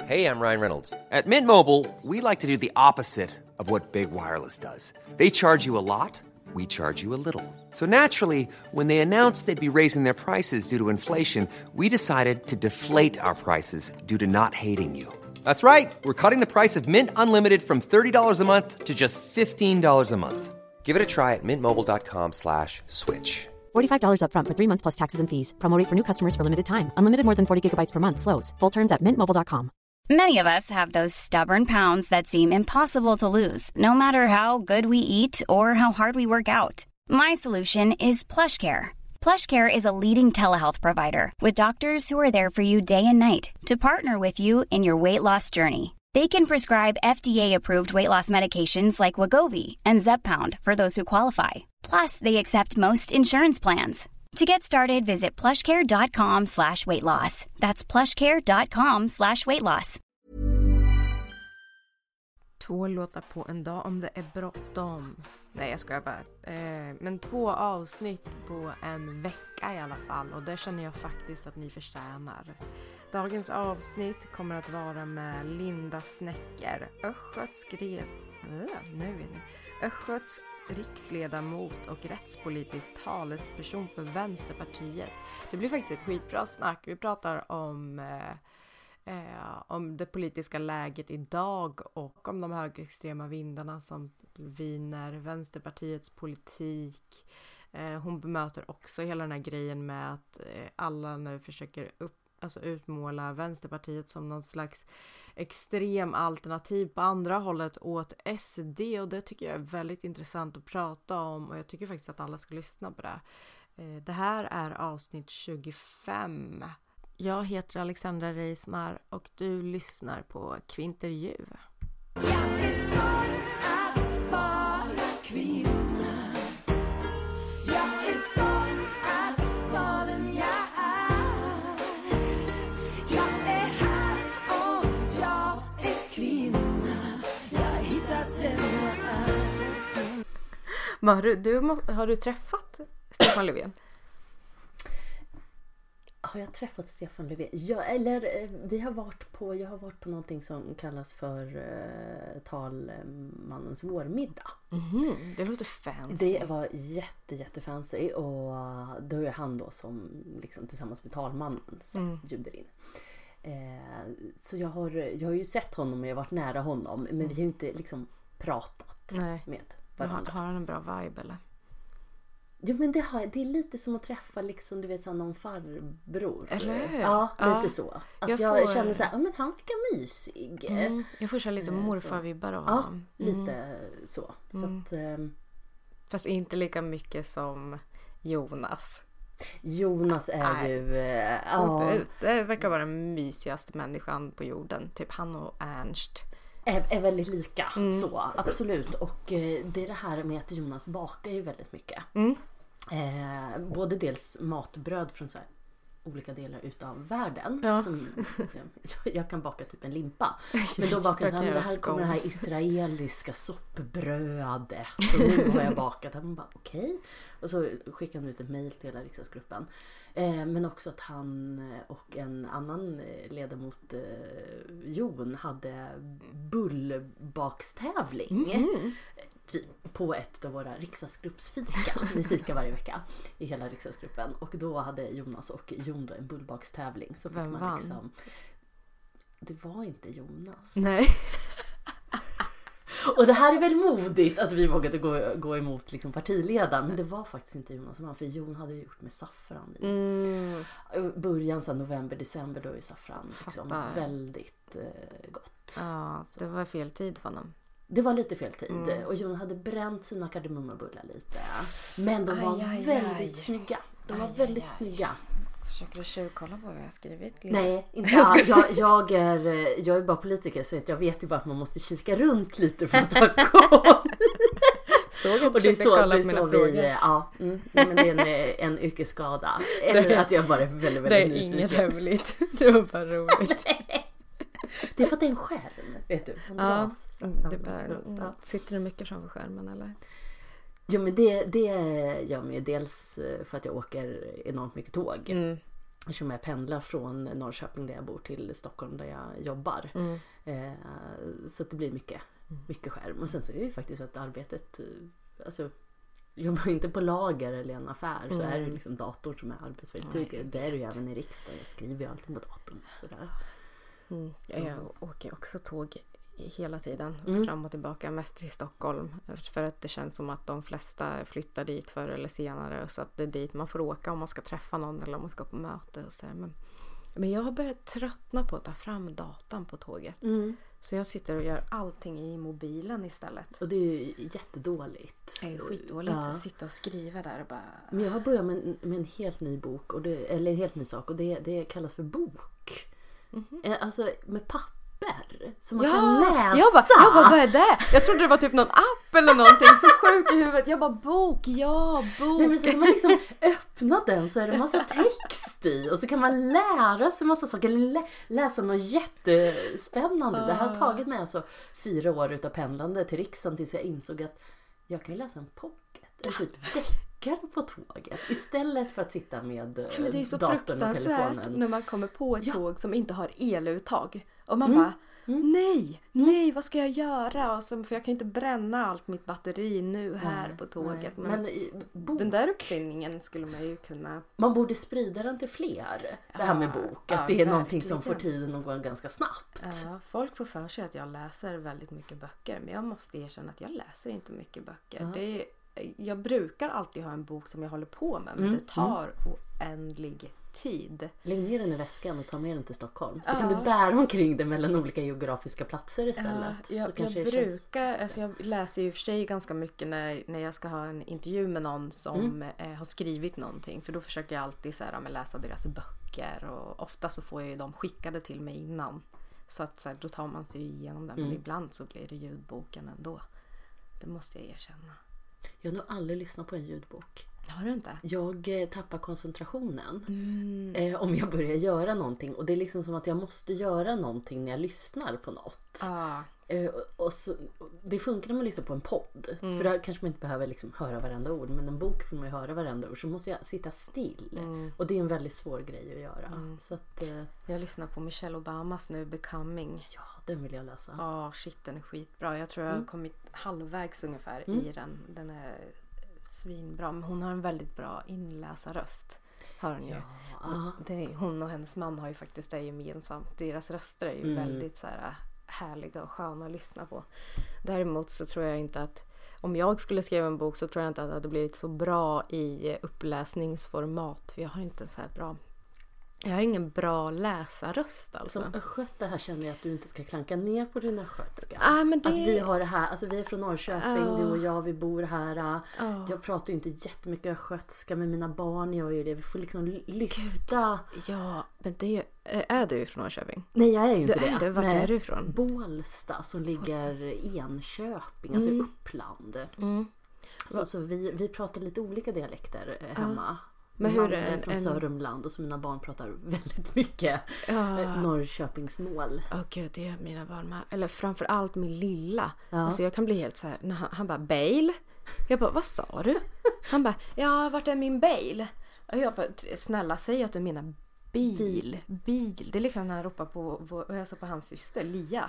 Hey, I'm Ryan Reynolds. At Mint Mobile, we like to do the opposite of what Big Wireless does. They charge you a lot, we charge you a little. So naturally, when they announced they'd be raising their prices due to inflation, we decided to deflate our prices due to not hating you. That's right. We're cutting the price of Mint Unlimited from $30 a month to just $15 a month. Give it a try at mintmobile.com/switch. $45 up front for 3 months plus taxes and fees. Promo rate for new customers for limited time. Unlimited more than 40 gigabytes per month. Slows full terms at mintmobile.com. Many of us have those stubborn pounds that seem impossible to lose, no matter how good we eat or how hard we work out. My solution is PlushCare. PlushCare is a leading telehealth provider with doctors who are there for you day and night to partner with you in your weight loss journey. They can prescribe FDA-approved weight loss medications like Wegovy and Zepbound for those who qualify. Plus, they accept most insurance plans. To get started, visit plushcare.com/weightloss. That's plushcare.com/weightloss. 2 låtar på en dag om det är bråttom. Nej, jag skojar bara. Men 2 avsnitt på en vecka i alla fall. Och det känner jag faktiskt att ni förtjänar. Dagens avsnitt kommer att vara med Linda Snecker, Östgöts riksledamot och rättspolitisk talesperson för Vänsterpartiet. Det blir faktiskt ett skitbra snack. Vi pratar om det politiska läget idag och om de högerextrema vindarna som viner Vänsterpartiets politik. Hon bemöter också hela den här grejen med att alla nu försöker utmåla Vänsterpartiet som någon slags extrem alternativ på andra hållet åt SD, och det tycker jag är väldigt intressant att prata om, och jag tycker faktiskt att alla ska lyssna på det. Det här är avsnitt 25. Jag heter Alexandra Reismar och du lyssnar på Kvintervju. Jag är stolt att vara kvinna. Jag är stolt att vara den jag är. Jag är här och jag är kvinna. Jag har hittat den jag är. Har du träffat Stefan Löfven? Har jag träffat Stefan Löfven? Jag har varit på någonting som kallas för talmannens vårmiddag. Det låter fancy. Det var jättefancy, och då är han då som liksom tillsammans med talmannen bjuder in. Så jag har ju sett honom och jag har varit nära honom, men vi har ju inte liksom pratat med varandra. Har han en bra vibe eller? Jo, men det är lite som att träffa liksom, du vet, så någon farbror. Eller hur? Ja, lite så. Att jag känner så här, men han verkar mysig. Jag får så lite morfarvibbar av honom. Lite så. Så att, fast inte lika mycket som Jonas. Jonas är ju... Det verkar vara den mysigaste människan på jorden. Typ han och Ernst. Är väldigt lika, så absolut. Och det är det här med att Jonas bakar ju väldigt mycket. Både dels matbröd från så här olika delar utav världen. Som, jag kan baka typ en limpa. Men då bakar han, det här kommer det här israeliska soppbrödet. Och nu har jag bakat. Han bara okej. Och så skickar han ut ett mejl till hela riksdagsgruppen. Men också att han och en annan ledamot, Jon, hade bullbakstävling typ på ett av våra riksdagsgruppsfika. Vi fika varje vecka i hela riksdagsgruppen. Och då hade Jonas och Jon då en bullbakstävling. Så vem man vann? Liksom, det var inte Jonas. Nej. Och det här är väl modigt att vi vågade gå emot liksom partiledaren. Men det var faktiskt inte Jonas som vann. För Jon hade gjort med saffran i början, så november, december, då är saffran liksom väldigt gott. Ja, det var fel tid för honom. Det var lite fel tid. Och Jon hade bränt sina kardemummabullar lite. Men de var väldigt snygga. De var väldigt snygga. Försöker du tjuvkolla på vad jag har skrivit? Nej, inte alls. Jag är bara politiker, så att jag vet ju bara att man måste kika runt lite för att ta koll. Och det är så vi, men det är en yrkesskada. Eller att jag bara är väldigt, väldigt nyfiken. Det är inget hemligt. Det var bara roligt. Det är för att det är en skärm, vet du. Sitter du mycket framför skärmen eller? Jo, men det gör mig dels för att jag åker enormt mycket tåg. eftersom jag pendlar från Norrköping där jag bor till Stockholm där jag jobbar. Så att det blir mycket skärm. Och sen så är det ju faktiskt så att arbetet, alltså jobbar inte på lager eller en affär så är det liksom datorn som är arbetsverktyget. Det är det ju även i riksdagen. Jag skriver ju alltid på datorn. Sådär. Jag åker också tåg hela tiden fram och tillbaka, mest till Stockholm, för att det känns som att de flesta flyttar dit förr eller senare, så att det är dit man får åka om man ska träffa någon eller om man ska på möte och så här. Men jag har börjat tröttna på att ta fram datan på tåget. Så jag sitter och gör allting i mobilen istället. Och det är ju jättedåligt. Det är skitdåligt att sitta och skriva där och bara... Men jag har börjat med en helt ny bok, eller en helt ny sak, och det kallas för bok. Alltså med papper. Som man kan läsa. Jag bara, vad är det? Jag trodde det var typ någon app eller någonting. Så sjuk i huvudet. Jag bara, bok. Nej, men så kan man liksom öppna den så är det massa text i. Och så kan man lära sig massa saker. Läsa något jättespännande. Det här har tagit mig alltså 4 år utav pendlande till riksdagen tills jag insåg att jag kan läsa en pocket. En typ deckare på tåget. Istället för att sitta med datorn och telefonen. Men det är så fruktansvärt när man kommer på ett tåg som inte har eluttag. Och man bara, nej, vad ska jag göra? Och så, för jag kan inte bränna allt mitt batteri nu här på tåget. Men den där uppfinningen skulle man ju kunna... Man borde sprida den till fler, det här med bok. Att det är någonting som får tiden att gå ganska snabbt. Ja, folk får för sig att jag läser väldigt mycket böcker. Men jag måste erkänna att jag läser inte mycket böcker. Jag brukar alltid ha en bok som jag håller på med. Men det tar oändlig tid. Lägg ner den i väskan och ta med den till Stockholm. Så kan du bära omkring det mellan olika geografiska platser istället. Jag läser ju för sig ganska mycket när jag ska ha en intervju med någon som har skrivit någonting. För då försöker jag alltid så här, läsa deras böcker. Och ofta så får jag ju dem skickade till mig innan. Så att så här, då tar man sig igenom det. Men ibland så blir det ljudboken ändå. Det måste jag erkänna. Jag har nog aldrig lyssnat på en ljudbok. Har du inte? Jag tappar koncentrationen om jag börjar göra någonting. Och det är liksom som att jag måste göra någonting när jag lyssnar på något. Och så, det funkar när man lyssnar på en podd. För där kanske man inte behöver liksom höra varenda ord. Men en bok får man ju höra varenda ord. Så måste jag sitta still. Och det är en väldigt svår grej att göra. Så att, jag lyssnar på Michelle Obamas nu, Becoming. Ja, den vill jag läsa. Ja, shit, den är skitbra. Jag tror jag har kommit halvvägs ungefär i den. Den är svinbra. Men hon har en väldigt bra inläsarröst. Hör hon ju. Hon och hennes man har ju faktiskt det gemensamt. Deras röster är ju väldigt så här härliga och sköna att lyssna på. Däremot så tror jag inte att om jag skulle skriva en bok så tror jag inte att det hade blivit så bra i uppläsningsformat. För jag har inte så här bra... Jag har ingen bra läsarröst alltså. Som östgöte här känner jag att du inte ska klanka ner på dina östgötska. Men det... Att vi har det här, alltså vi är från Norrköping, du och jag, vi bor här. Jag pratar ju inte jättemycket östgötska med mina barn, jag gör det. Vi får liksom lyfta. Ja, men det är du från Norrköping? Nej, jag är ju inte det. Vart är du ifrån? Bålsta som ligger i Enköping, alltså Uppland. Så vi pratar lite olika dialekter hemma. Men hur är från Sörmland och så mina barn pratar väldigt mycket Norrköpingsmål. Gud, det är mina barn med. Eller framförallt min lilla. Alltså jag kan bli helt så här när han bara bail. Jag bara, vad sa du? Han bara, ja, vart är min bail? Och jag bara, snälla säg att du menar bil. Det är liksom när han ropar på och jag sa på hans syster Lia.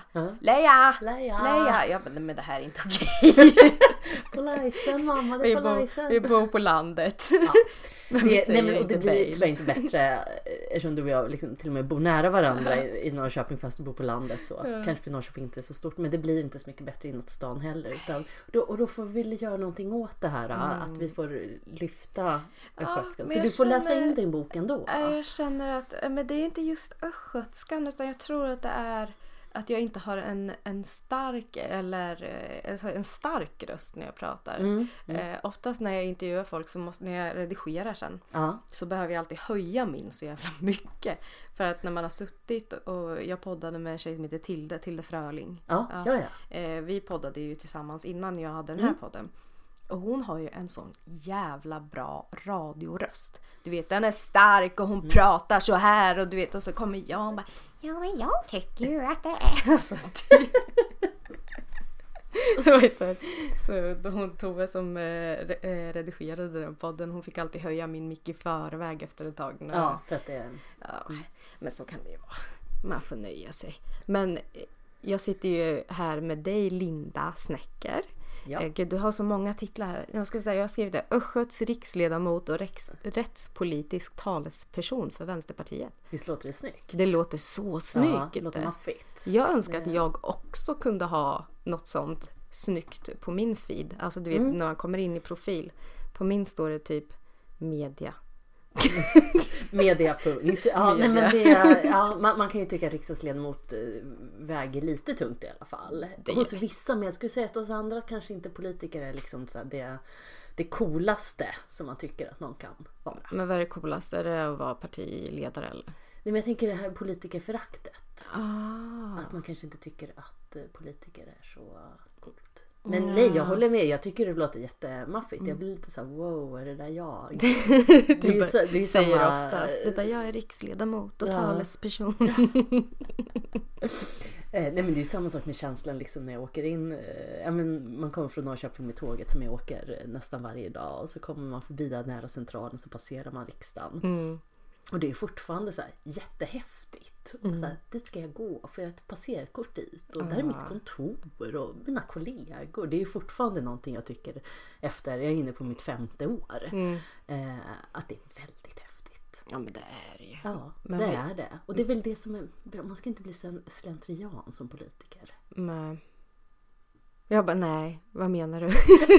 Leia. Jag bara, men det här är inte okej. Polisen, mamma, det är polisen. Vi bor på landet. Och det blir tyvärr inte bättre eftersom du och jag liksom till och med bor nära varandra i Norrköping fast du bor på landet så. Kanske för Norrköping inte är så stort, men det blir inte så mycket bättre inåt stan heller. Utan då får vi göra någonting åt det här, att vi får lyfta östgötskan. Så du får läsa in din bok ändå. Jag känner att men det är inte just östgötskan utan jag tror att det är att jag inte har en stark eller en stark röst när jag pratar. Oftast när jag intervjuar folk så när jag redigerar sen så behöver jag alltid höja min så jävla mycket. För att när man har suttit och jag poddade med en tjej som heter Tilde Fröling. Vi poddade ju tillsammans innan jag hade den här podden. Och hon har ju en sån jävla bra radioröst. Du vet, den är stark och hon pratar så här och du vet, och så kommer jag och bara, ja men jag tycker ju att det är så Det var ju så hon Tove som redigerade den podden, hon fick alltid höja min mick i förväg efter ett tag. Ja, för att det... Ja, men så kan det ju vara. Man får nöja sig. Men jag sitter ju här med dig, Linda Snäcker. Ja. Gud, du har så många titlar här. Jag har skrivit det. Östgöts riksledamot och rättspolitisk talesperson för Vänsterpartiet. Visst låter det snyggt? Det låter så snyggt. Ja, det låter maffigt. Jag önskar att jag också kunde ha något sånt snyggt på min feed. Alltså du vet, när man kommer in i profil. På min står det typ media. Mediapunkt. Ja, nej, men det, man kan ju tycka att riksdagsledamot väger lite tungt i alla fall. Hos vissa, men jag skulle säga att hos andra kanske inte politiker är liksom så här det coolaste som man tycker att någon kan vara. Men vad är det coolaste? Är det att vara partiledare eller? Nej, men jag tänker det här politikerföraktet. Att man kanske inte tycker att politiker är så coolt. Men nej, jag håller med. Jag tycker det låter jättemaffigt. Jag blir lite så här, wow, är det där jag? Du säger ofta. Du bara, jag är riksledamot och talesperson. Nej, men det är ju samma sak med känslan liksom när jag åker in. Man kommer från Norrköping med tåget som jag åker nästan varje dag. Och så kommer man förbi där nära centralen, så passerar man riksdagen. Och det är fortfarande så här jättehäftigt. Så här, dit ska jag gå, för jag har ett passerkort dit. Och där är mitt kontor och mina kollegor. Det är fortfarande någonting jag tycker efter, jag är inne på mitt 5:e år. Att det är väldigt häftigt. Ja, men det är det ju. Ja, men det är det. Och det är väl det som är, man ska inte bli slentrian som politiker. Nej. Jag bara, nej, vad menar du?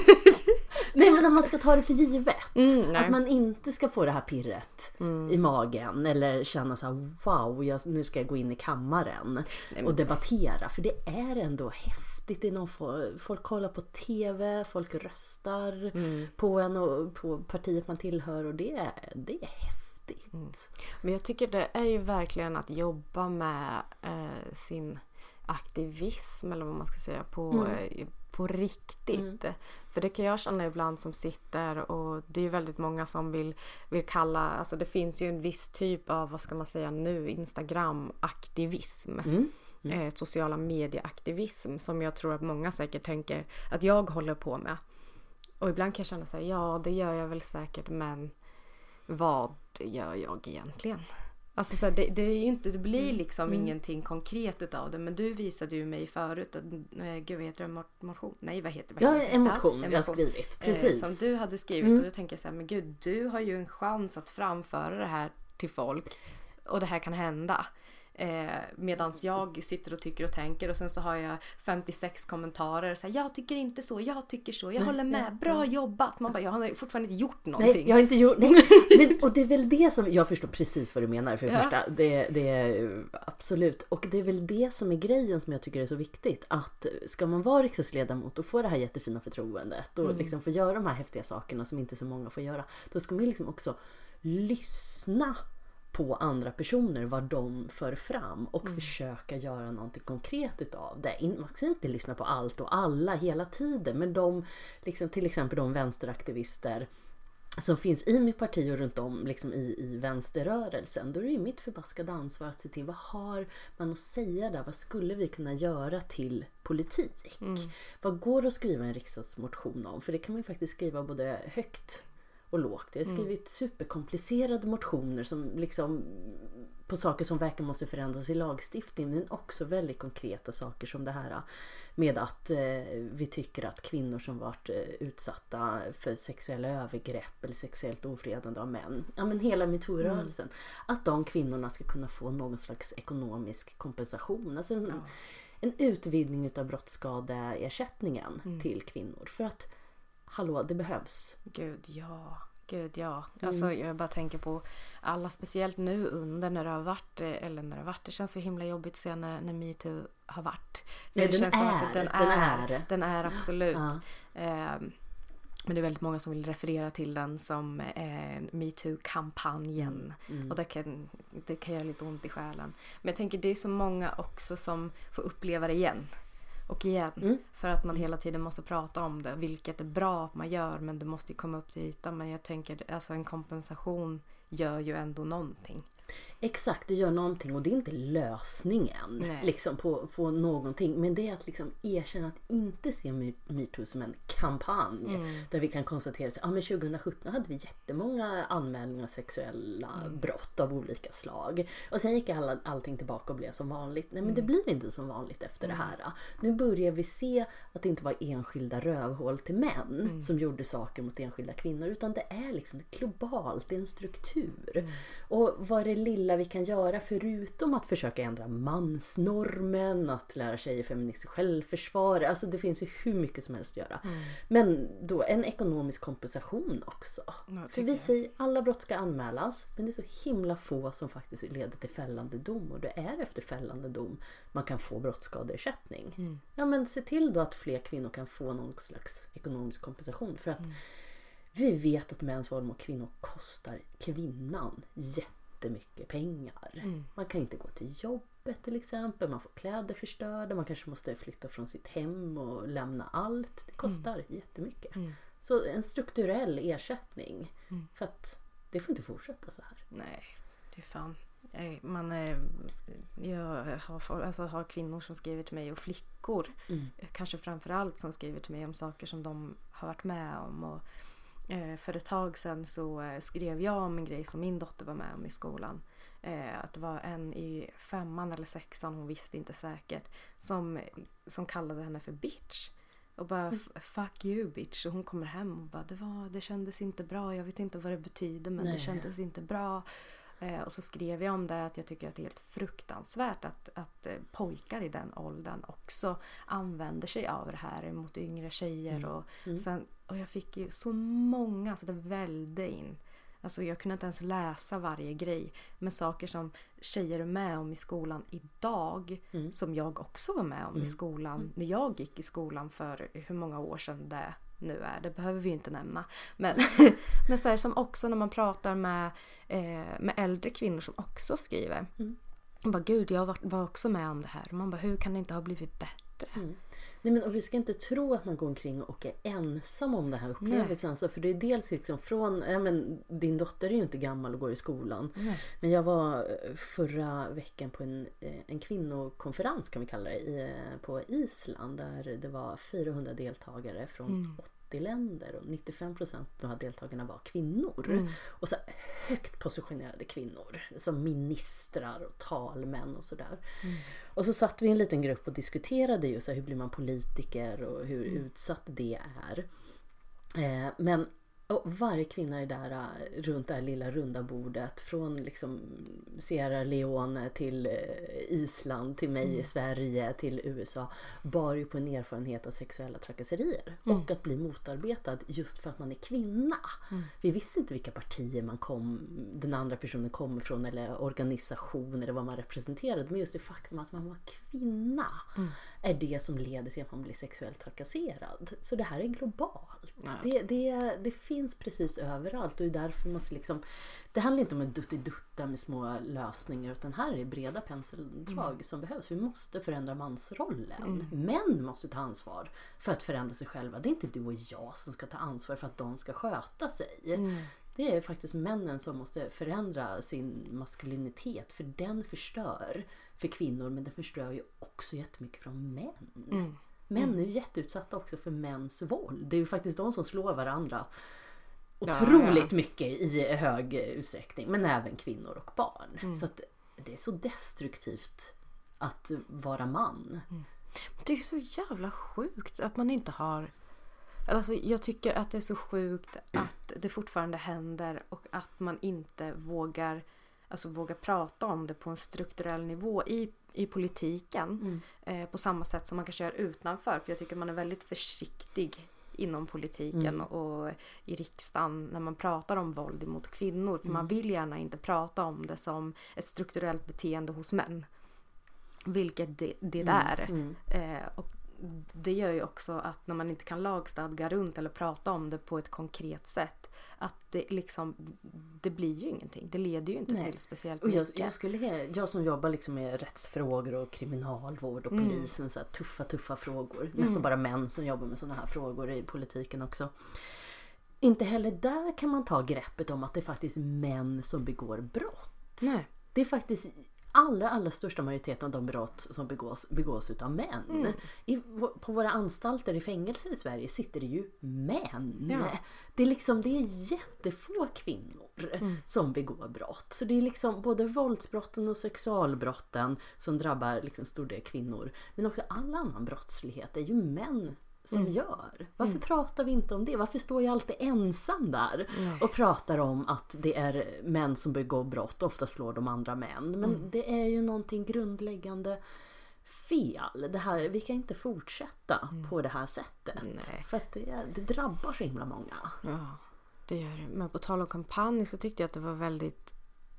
Nej, men när man ska ta det för givet. Att man inte ska få det här pirret i magen. Eller känna så här, wow, nu ska jag gå in i kammaren och debattera. För det är ändå häftigt. Det är folk kollar på tv, folk röstar på en och på partiet man tillhör. Och det är häftigt. Men jag tycker det är ju verkligen att jobba med sin aktivism, eller vad man ska säga, på riktigt. För det kan jag känna ibland som sitter, och det är ju väldigt många som vill kalla, alltså det finns ju en viss typ av, vad ska man säga nu, Instagram-aktivism. Sociala medieaktivism, som jag tror att många säkert tänker att jag håller på med. Och ibland kan jag känna så här, ja, det gör jag väl säkert, men vad gör jag egentligen? Alltså så här, det är ju inte, det blir liksom ingenting konkret utav det. Men du visade ju mig förut att, gud, vad heter det? Motion? Nej, vad heter det? Ja, en motion jag har skrivit. Precis. Som du hade skrivit. Och då tänker jag så här, men gud, du har ju en chans att framföra det här till folk. Och det här kan hända. Medans jag sitter och tycker och tänker, och sen så har jag 56 kommentarer så här, jag tycker inte så, jag tycker så, jag håller med, bra jobbat. Man bara, jag har fortfarande inte gjort någonting. Nej, jag har inte gjort. Nej. Men, och det är väl det som, jag förstår precis vad du menar för det första, det är absolut, och det är väl det som är grejen som jag tycker är så viktigt, att ska man vara riksdagsledamot och få det här jättefina förtroendet och liksom få göra de här häftiga sakerna som inte så många får göra, då ska man liksom också lyssna på andra personer, vad de för fram, och försöka göra någonting konkret utav det. Man ska inte lyssna på allt och alla hela tiden, men de, liksom, till exempel de vänsteraktivister som finns i mitt parti och runt om liksom i vänsterrörelsen, då är det ju mitt förbaskade ansvar att se till, vad har man att säga där, vad skulle vi kunna göra till politik? Vad går det att skriva en riksdagsmotion om? För det kan man ju faktiskt skriva både högt och lågt. Jag har skrivit superkomplicerade motioner som liksom på saker som verkligen måste förändras i lagstiftning, men också väldigt konkreta saker som det här med att vi tycker att kvinnor som varit utsatta för sexuella övergrepp eller sexuellt ofredande av män, ja, men hela MeToo-rörelsen, att de kvinnorna ska kunna få någon slags ekonomisk kompensation, alltså en utvidgning utav brottsskadeersättningen till kvinnor, för att hallå, det behövs. Gud ja. Alltså jag bara tänker på alla, speciellt nu under när det har varit, det känns så himla jobbigt att se när MeToo har varit. Nej, det den är absolut. Men det är väldigt många som vill referera till den som MeToo-kampanjen. Och det kan göra lite ont i själen. Men jag tänker, det är så många också som får uppleva det igen. Och igen, för att man hela tiden måste prata om det, vilket är bra att man gör, men det måste ju komma upp till ytan. Men jag tänker, alltså en kompensation gör ju ändå någonting. Exakt, det gör någonting och det är inte lösningen liksom, på någonting. Men det är att liksom erkänna att inte se MeToo som en kampanj. Där vi kan konstatera att men 2017 hade vi jättemånga anmälningar av sexuella brott av olika slag. Och sen gick allting tillbaka och blev som vanligt. Nej, men det blir inte som vanligt efter det här. Nu börjar vi se att det inte var enskilda rövhål till män som gjorde saker mot enskilda kvinnor. Utan det är liksom globalt, det är en struktur. Och vad är det lilla vi kan göra förutom att försöka ändra mansnormen, att lära sig feministiskt självförsvar. Alltså det finns ju hur mycket som helst att göra. Men då en ekonomisk kompensation också. För vi säger alla brott ska anmälas, men det är så himla få som faktiskt leder till fällande dom. Och det är efter fällande dom man kan få brottsskadeersättning. Ja, men se till då att fler kvinnor kan få någon slags ekonomisk kompensation. För att vi vet att mäns våld mot kvinnor kostar kvinnan jättemycket pengar. Man kan inte gå till jobbet till exempel. Man får kläder förstörda. Man kanske måste flytta från sitt hem och lämna allt. Det kostar jättemycket. Så en strukturell ersättning. För att det får inte fortsätta så här. Nej, det är fan. Jag har kvinnor som skriver till mig och flickor. Kanske framförallt som skriver till mig om saker som de har varit med om. Och för ett tag sedan så skrev jag om en grej som min dotter var med om i skolan. Att det var en i 5:an eller 6:an, hon visste inte säkert, som kallade henne för bitch. Och bara fuck you bitch. Och hon kommer hem och bara det kändes inte bra. Jag vet inte vad det betyder, men det kändes inte bra. Och så skrev jag om det, att jag tycker att det är helt fruktansvärt att pojkar i den åldern också använder sig av det här mot yngre tjejer. Och jag fick ju så många, så det välde in. Alltså jag kunde inte ens läsa varje grej. Men saker som tjejer är med om i skolan idag. Som jag också var med om i skolan. När jag gick i skolan för hur många år sedan det nu är. Det behöver vi inte nämna. Men så här, som också när man pratar med äldre kvinnor som också skriver. Man bara, gud, jag var också med om det här. Man bara, hur kan det inte ha blivit bättre? Nej, men och vi ska inte tro att man går omkring och är ensam om det här upplevelsen. Alltså, för det är dels liksom från, din dotter är ju inte gammal och går i skolan. Men jag var förra veckan på en kvinnokonferens, kan vi kalla det, på Island. Där det var 400 deltagare från 80 länder och 95% av de här deltagarna var kvinnor. Och så högt positionerade kvinnor som ministrar och talmän och sådär. Och så satt vi i en liten grupp och diskuterade ju så här, hur blir man politiker och hur utsatt det är. Men och varje kvinna är där runt det här lilla runda bordet, från liksom Sierra Leone till Island, till mig i Sverige, till USA, bar ju på en erfarenhet av sexuella trakasserier och att bli motarbetad just för att man är kvinna. Vi visste inte vilka partier den andra personen kommer från, eller organisation, eller vad man representerade, men just det faktum att man var kvinna är det som leder till att man blir sexuellt trakasserad. Så det här är globalt. Det finns precis överallt, och därför måste liksom, det handlar inte om en duttidutta med små lösningar, utan här är breda penseldrag som behövs. Vi måste förändra mansrollen. Män måste ta ansvar för att förändra sig själva. Det är inte du och jag som ska ta ansvar för att de ska sköta sig. Det är faktiskt männen som måste förändra sin maskulinitet, för den förstör för kvinnor, men den förstör ju också jättemycket från män. Män är ju jätteutsatta också för mäns våld. Det är ju faktiskt de som slår varandra otroligt mycket i hög utsträckning, men även kvinnor och barn. Så att det är så destruktivt att vara man. Det är så jävla sjukt att man inte har... Alltså, jag tycker att det är så sjukt att det fortfarande händer, och att man inte vågar prata om det på en strukturell nivå i politiken. På samma sätt som man kanske gör utanför. För jag tycker man är väldigt försiktig inom politiken och i riksdagen när man pratar om våld mot kvinnor. För man vill gärna inte prata om det som ett strukturellt beteende hos män. Vilket det är. Och det gör ju också att när man inte kan lagstadga runt eller prata om det på ett konkret sätt, att det blir ju ingenting. Det leder ju inte till speciellt mycket. Jag som jobbar liksom med rättsfrågor och kriminalvård och polisen, så här tuffa frågor. Nästan bara män som jobbar med sådana här frågor i politiken också. Inte heller där kan man ta greppet om att det är faktiskt män som begår brott. Nej. det är faktiskt allra största majoriteten av de brott som begås utav män. På våra anstalter i fängelser i Sverige sitter det ju män. Ja. Det är jättefå kvinnor som begår brott. Så det är liksom både våldsbrotten och sexualbrotten som drabbar liksom stor del kvinnor. Men också all annan brottslighet är ju män som gör. Varför pratar vi inte om det? Varför står jag alltid ensam där och pratar om att det är män som begår brott och ofta slår de andra män? Men det är ju någonting grundläggande fel. Det här, vi kan inte fortsätta på det här sättet. Nej. För att det drabbar så himla många. Ja, det gör det. Men på tal om kampanj så tyckte jag att det var väldigt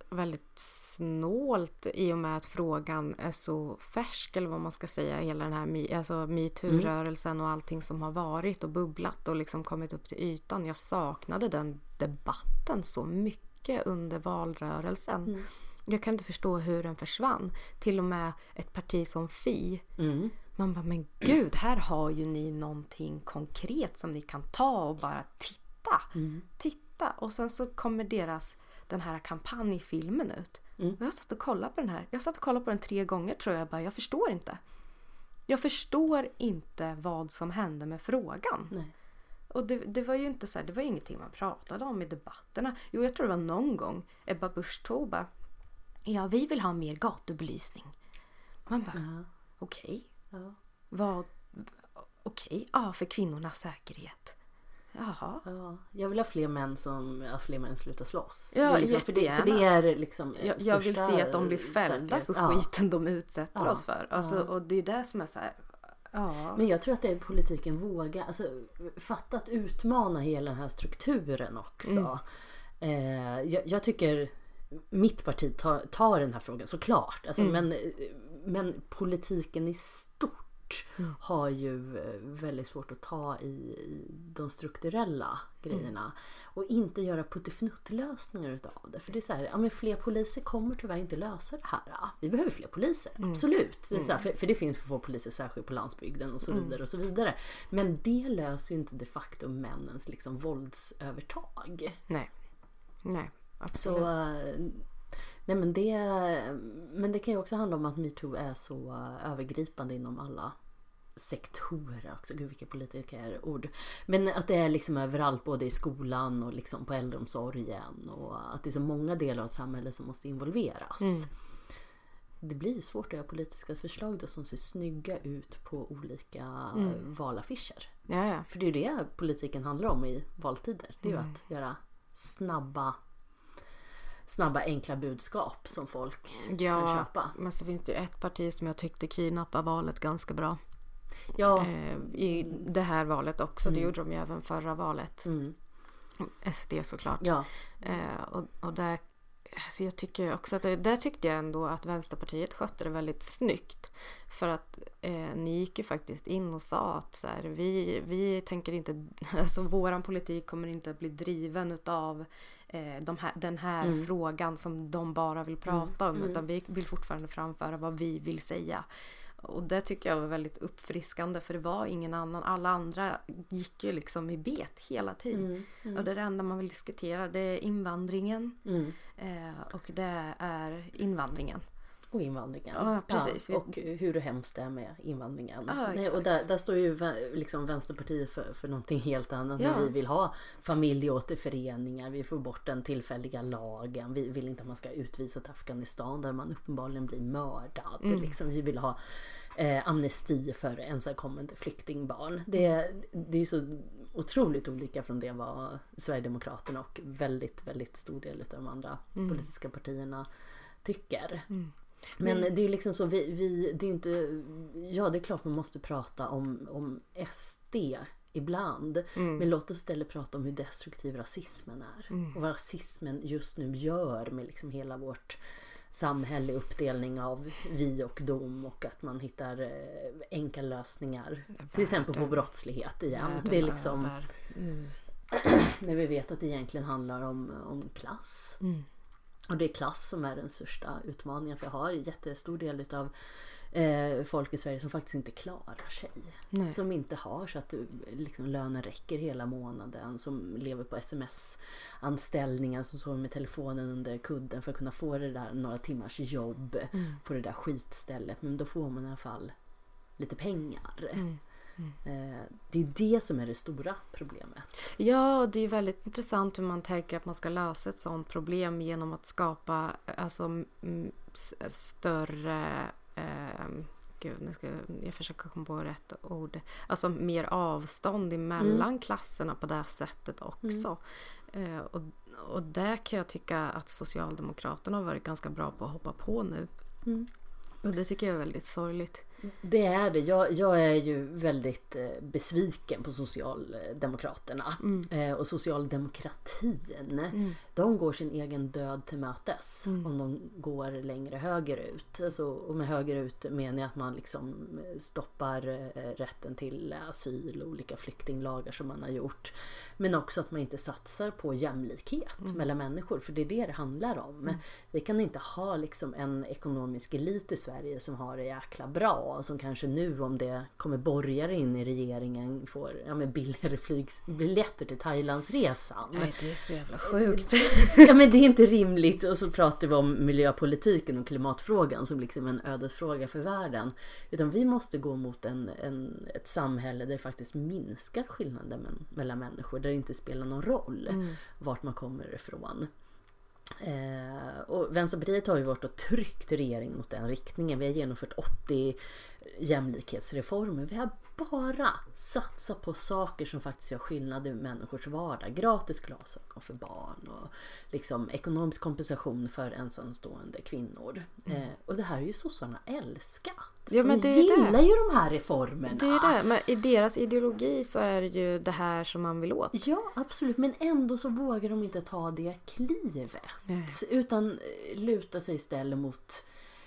snålt i och med att frågan är så färsk, eller vad man ska säga, hela den här MeToo-rörelsen och allting som har varit och bubblat och liksom kommit upp till ytan. Jag saknade den debatten så mycket under valrörelsen. Jag kan inte förstå hur den försvann. Till och med ett parti som Fi. Man bara, men gud, här har ju ni någonting konkret som ni kan ta och bara titta. Och sen så kommer den här kampanjfilmen ut. Jag satt och kollade på den här. Jag satt och kollade på den 3 gånger, tror jag. Jag förstår inte. Jag förstår inte vad som hände med frågan. Nej. Och det var ju inte så här, det var ju ingenting man pratade om i debatterna. Jo, jag tror det var någon gång Ebba Busch Thor, ja, vi vill ha mer gatubelysning. Man bara, okej. Vad? Okej, ja, för kvinnornas säkerhet. Jaha. Ja, jag vill ha fler män slutar slåss. Ja, det är liksom, för det är liksom jag vill se att de blir fällda för skiten de utsätter oss för. Alltså, och det är det som är så här. Ja. Men jag tror att det är politiken vågar, alltså fatta att utmana hela den här strukturen också. Jag tycker mitt parti tar den här frågan såklart. Alltså, men politiken i stort har ju väldigt svårt att ta i de strukturella grejerna och inte göra puttifnuttlösningar utav det. För det är så här, ja, men fler poliser kommer tyvärr inte lösa det här. Ja, vi behöver fler poliser, absolut. Det är så här, för det finns för få poliser särskilt på landsbygden och så vidare och så vidare. Men det löser ju inte de facto männens liksom våldsövertag. Nej, absolut. Så nej, men det kan ju också handla om att MeToo är så övergripande inom alla sektorer också. Gud, vilka politiska ord. Men att det är liksom överallt, både i skolan och liksom på äldreomsorgen, och att det är så många delar av samhället som måste involveras. Det blir ju svårt att göra politiska förslag då som ser snygga ut på olika valaffischer. Ja. För det är ju det politiken handlar om i valtider. Det är ju att göra snabba enkla budskap som folk kan köpa. Men så finns det ju ett parti som jag tyckte kidnappade valet ganska bra. Ja. I det här valet också. Det gjorde de ju även förra valet. SD såklart. Ja. Och där, alltså jag tycker också att där tyckte jag ändå att Vänsterpartiet skötte det väldigt snyggt. För att ni gick ju faktiskt in och sa att så här, vi tänker inte, alltså våran politik kommer inte att bli driven utav den här frågan som de bara vill prata om, utan vi vill fortfarande framföra vad vi vill säga. Och det tycker jag var väldigt uppfriskande, för det var ingen annan. Alla andra gick ju liksom i bet hela tiden. Och det enda man vill diskutera, det är invandringen. Och det är invandringen. Och invandringen. Ja, precis. Ja, och hur hemskt det är med invandringen. Ja, nej, och där står ju liksom Vänsterpartiet för någonting helt annat. Ja. Vi vill ha familjeåterföreningar. Vi får bort den tillfälliga lagen. Vi vill inte att man ska utvisa till Afghanistan där man uppenbarligen blir mördad. Liksom, vi vill ha amnesti för ensamkommande flyktingbarn. Det är ju så otroligt olika från det vad Sverigedemokraterna och väldigt, väldigt stor del av de andra politiska partierna tycker. Men det är ju liksom så, det är inte, ja, det är klart man måste prata om SD ibland, men låt oss istället prata om hur destruktiv rasismen är och vad rasismen just nu gör med liksom hela vårt samhälle, uppdelning av vi och dom, och att man hittar enkla lösningar till exempel på brottslighet igen. Det är liksom när vi vet att det egentligen handlar om klass. Och det är klass som är den största utmaningen, för jag har en jättestor del av folk i Sverige som faktiskt inte klarar sig. Nej. Som inte har så att liksom, lönen räcker hela månaden. Som lever på sms-anställningar, som sover med telefonen under kudden för att kunna få det där några timmars jobb på det där skitstället. Men då får man i alla fall lite pengar. Det är det som är det stora problemet. Ja, det är väldigt intressant hur man tänker att man ska lösa ett sådant problem genom att skapa alltså, större jag försöker komma på rätt ord. Alltså mer avstånd emellan klasserna på det här sättet också. Och där kan jag tycka att Socialdemokraterna har varit ganska bra på att hoppa på nu. Och det tycker jag är väldigt sorgligt. Det är det. Jag är ju väldigt besviken på Socialdemokraterna. Och socialdemokratin. De går sin egen död till mötes. Om de går längre högerut. Alltså, och med högerut menar jag att man liksom stoppar rätten till asyl och olika flyktinglagar som man har gjort. Men också att man inte satsar på jämlikhet mellan människor. För det är det handlar om. Vi kan inte ha liksom en ekonomisk elit i Sverige som har det jäkla bra. Som kanske nu, om det kommer borgare in i regeringen, får billigare flygbiljetter till Thailandsresan. Nej, det är så jävla sjukt. Ja, men det är inte rimligt. Och så pratar vi om miljöpolitiken och klimatfrågan som liksom en ödesfråga för världen. Utan vi måste gå mot ett samhälle där det faktiskt minskar skillnaden mellan människor. Där det inte spelar någon roll vart man kommer ifrån. Och Vänsterpartiet har ju varit och tryckt regeringen mot den riktningen. Vi har genomfört 80 jämlikhetsreformer. Vi har bara satsat på saker som faktiskt gör skillnad i människors vardag. Gratis glasögon för barn och liksom ekonomisk kompensation för ensamstående kvinnor. Och det här är ju sossarna älskat. Ja, men de det är gillar ju de här reformerna. Det är det, men i deras ideologi så är det ju det här som man vill åt. Ja, absolut. Men ändå så vågar de inte ta det klivet. Nej. Utan luta sig istället mot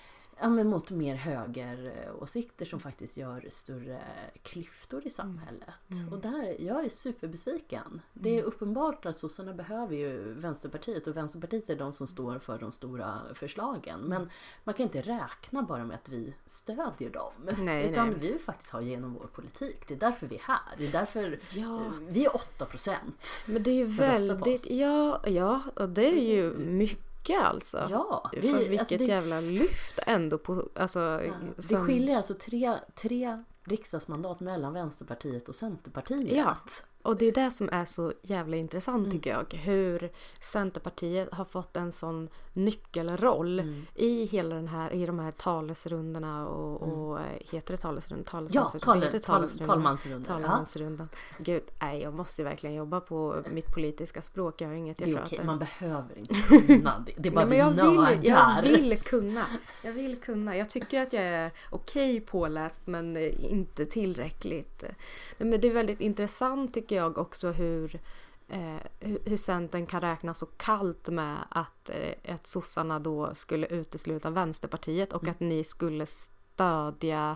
mer högeråsikter som faktiskt gör större klyftor i samhället. Och där, jag är superbesviken. Det är uppenbart att sossarna behöver ju Vänsterpartiet, och Vänsterpartiet är de som står för de stora förslagen. Men man kan inte räkna bara med att vi stödjer dem. Utan vi faktiskt har genom vår politik. Det är därför vi är här. Det är därför vi är 8%. Men det är ju väldigt, ja, och det är ju mycket. Alltså. Ja, vilket jävla lyft ändå på, alltså, det skiljer alltså tre riksdagsmandat mellan Vänsterpartiet och Centerpartiet. Ja, och det är det som är så jävla intressant tycker jag. Hur Centerpartiet har fått en sån nyckelroll i hela den här, i de här talesrundorna och heter det talesrundan? Ja, talmansrundan. Gud, nej, jag måste ju verkligen jobba på mitt politiska språk. Jag har inget jag pratar. Okej, man behöver inte kunna. Det är bara jag vill kunna. Jag tycker att jag är okej påläst, men inte tillräckligt. Men det är väldigt intressant tycker jag också hur Centern kan räkna så kallt med att sossarna då skulle utesluta Vänsterpartiet och att ni skulle stödja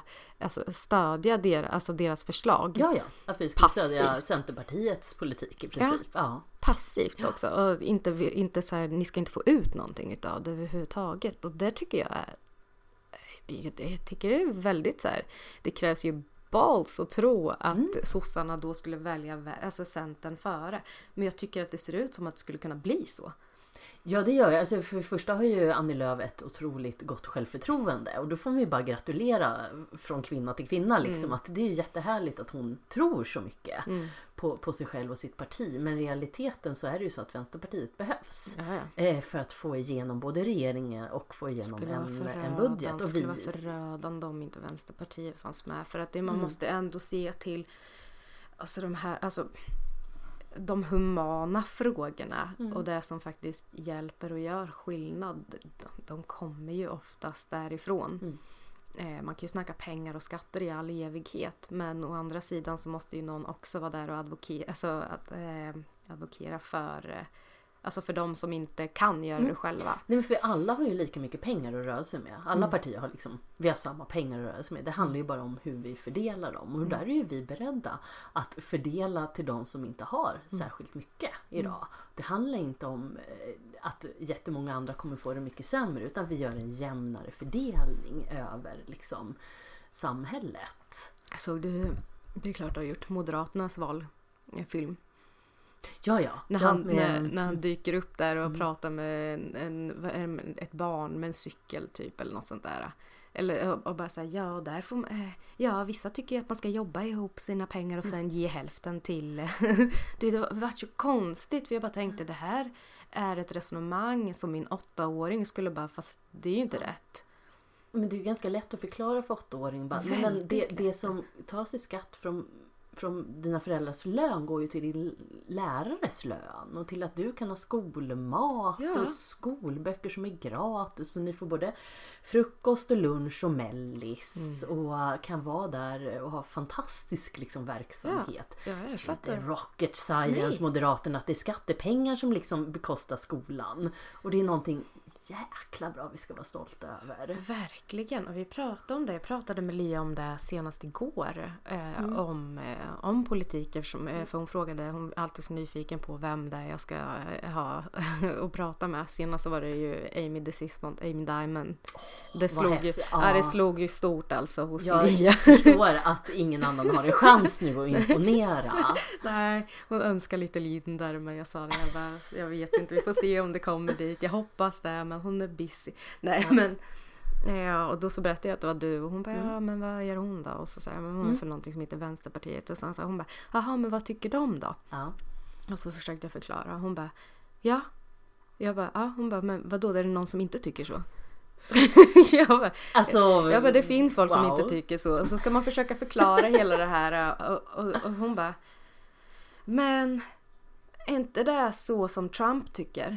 deras förslag. Ja, att vi skulle stödja Centerpartiets politik i princip. Ja. Passivt också. Och inte så här, ni ska inte få ut någonting utav det överhuvudtaget. Och det tycker jag tycker det är väldigt så här, det krävs ju balls att tro att sossarna då skulle välja Centern före. Men jag tycker att det ser ut som att det skulle kunna bli så. Ja, det gör jag. Alltså, för det första har ju Annie Lööf ett otroligt gott självförtroende. Och då får vi bara gratulera från kvinna till kvinna. Liksom. Att det är ju jättehärligt att hon tror så mycket på sig själv och sitt parti. Men i realiteten så är det ju så att Vänsterpartiet behövs. För att få igenom både regeringen och få igenom en budget. Det skulle vara förödande om inte Vänsterpartiet fanns med. För att man måste ändå se till de humana frågorna och det som faktiskt hjälper och gör skillnad, de kommer ju oftast därifrån. Man kan ju snacka pengar och skatter i all evighet, men å andra sidan så måste ju någon också vara där och advokera för Alltså för de som inte kan göra det själva. Nej, men för alla har ju lika mycket pengar att röra sig med. Alla partier har liksom, vi har samma pengar att röra sig med. Det handlar ju bara om hur vi fördelar dem. Och där är ju vi beredda att fördela till de som inte har särskilt mycket idag. Det handlar inte om att jättemånga andra kommer få det mycket sämre, utan vi gör en jämnare fördelning över liksom samhället. Såg du, det är klart du har gjort, Moderaternas valfilm. Ja. När han dyker upp där och pratar med ett barn med en cykel typ eller något sånt där. Eller och bara säga vissa tycker att man ska jobba ihop sina pengar och sen ge hälften till. Det var så konstigt, för jag bara tänkte det här är ett resonemang som min 8-åring skulle bara, fast det är ju inte rätt. Men det är ju ganska lätt att förklara för 8-åring. Men det som tas i skatt från dina föräldrars lön går ju till din lärares lön och till att du kan ha skolmat och skolböcker som är gratis, så ni får både frukost och lunch och mellis och kan vara där och ha fantastisk liksom verksamhet. Jag det är rocket science, Moderaterna, att det är skattepengar som liksom bekostar skolan, och det är någonting jäkla bra vi ska vara stolta över. Verkligen, och vi pratade om det. Jag pratade med Lia om det senast igår om politik, för hon frågade, hon är alltid så nyfiken på vem det är jag ska ha och prata med. Senast så var det ju Amy Diamond. Det slog ju stort alltså hos Lia. Jag förstår att ingen annan har en chans nu att imponera. Nej, hon önskar lite liten där, men jag sa det, jag vet inte, vi får se om det kommer dit. Jag hoppas det, men hon är busy. Nej, men ja, och då så berättade jag att det var du, och hon bara, ja men vad gör hon då? Och så sa jag, men hon är för någonting som heter Vänsterpartiet, och sen sa hon bara, jaha, men vad tycker de då? Ja. Och så försökte jag förklara, hon bara, ja. Jag bara, hon bara, men vadå, är det någon som inte tycker så? jag bara, det finns folk som inte tycker så. Och så ska man försöka förklara hela det här, och hon bara, men är inte det så som Trump tycker?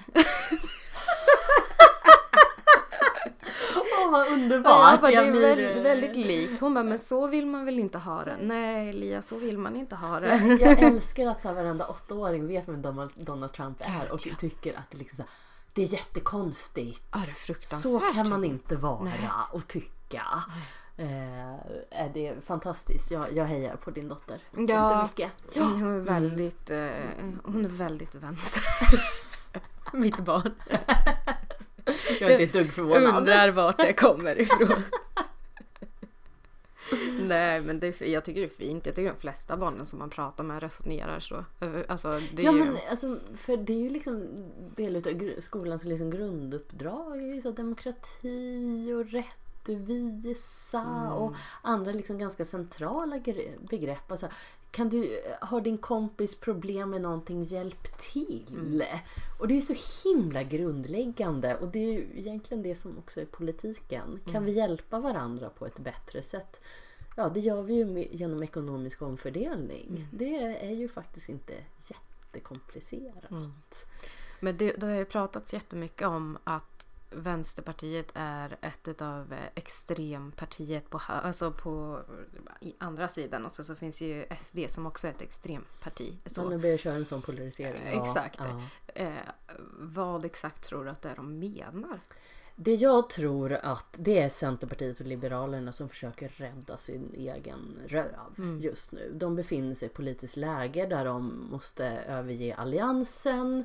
Vad underbart. Ja, det är väldigt likt. Hon bara, men så vill man väl inte ha det? Nej, Lia, så vill man inte ha det. Jag älskar att så här, varenda 8-åring vet vem Donald Trump är och tycker att det liksom, det är jättekonstigt. Ja, det är fruktansvärt. Så kan man inte vara och tycka. Det är fantastiskt. Jag hejar på din dotter. Ja, mycket. Hon är väldigt vänster. Mitt barn. Jag är inte dugg förvånad. Undrar vart det kommer ifrån. Nej, men jag tycker det är fint. Jag tycker de flesta barnen som man pratar med resonerar så. Alltså, det är men alltså, för det är ju liksom del av skolans liksom grunduppdrag är ju så demokrati och rättvisa och andra liksom ganska centrala begrepp. Alltså, har din kompis problem med någonting, hjälp till. Och det är så himla grundläggande, och det är ju egentligen det som också är politiken. Kan vi hjälpa varandra på ett bättre sätt? Ja, det gör vi ju genom ekonomisk omfördelning. Det är ju faktiskt inte jättekomplicerat. Men det har ju pratats jättemycket om att Vänsterpartiet är ett av extrempartiet på i andra sidan, och så finns ju SD som också är ett extremparti. Så nu börjar köra en sån polarisering. Exakt. Ja. Vad exakt tror du att det är de menar? Det jag tror att det är Centerpartiet och Liberalerna som försöker rädda sin egen röv just nu. De befinner sig i ett politiskt läge där de måste överge alliansen.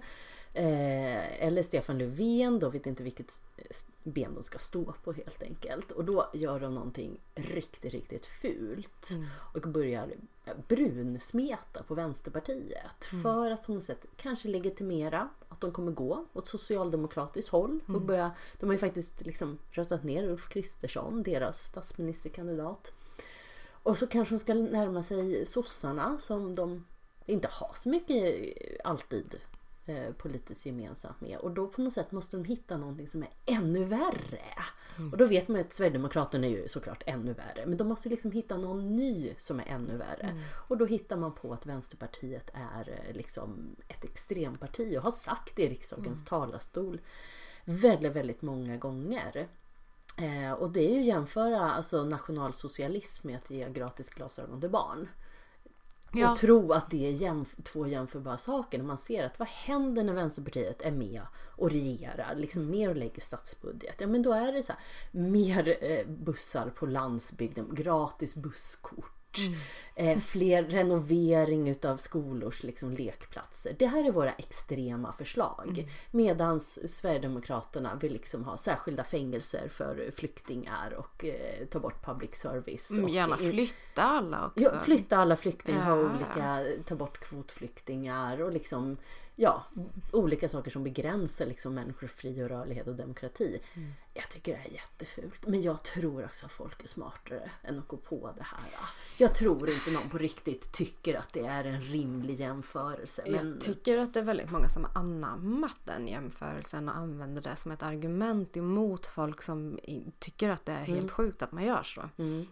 Eller Stefan Löfven, då vet inte vilket ben de ska stå på helt enkelt. Och då gör de någonting riktigt fult och börjar brunsmeta på Vänsterpartiet för att på något sätt kanske legitimera att de kommer gå åt socialdemokratiskt håll och de har ju faktiskt liksom röstat ner Ulf Kristersson, deras statsministerkandidat. Och så kanske de ska närma sig sossarna som de inte har så mycket alltid politiskt gemensamt med, och då på något sätt måste de hitta någonting som är ännu värre. Och då vet man ju att Sverigedemokraterna är ju såklart ännu värre, men de måste liksom hitta någon ny som är ännu värre. Och då hittar man på att Vänsterpartiet är liksom ett extremparti och har sagt det i riksdagens talarstol väldigt, väldigt många gånger. Och det är ju jämföra alltså nationalsocialism med att ge gratis glasögon till barn. Och tro att det är två jämförbara saker. När man ser att vad händer när Vänsterpartiet är med och regerar, liksom mer och lägger statsbudget. Ja, men då är det så här, mer bussar på landsbygden, gratis busskort. Fler renovering utav skolors liksom lekplatser. Det här är våra extrema förslag. Medans Sverigedemokraterna vill liksom ha särskilda fängelser för flyktingar och ta bort public service. Och gärna flytta alla också. Ja, flytta alla flyktingar, ha olika, ta bort kvotflyktingar och liksom olika saker som begränsar liksom människors fri och rörlighet och demokrati. Jag tycker det är jättefult. Men jag tror också att folk är smartare än att gå på det här. Jag tror inte någon på riktigt tycker att det är en rimlig jämförelse. Men... Jag tycker att det är väldigt många som har anammat den jämförelsen och använder det som ett argument emot folk som tycker att det är helt sjukt att man gör så.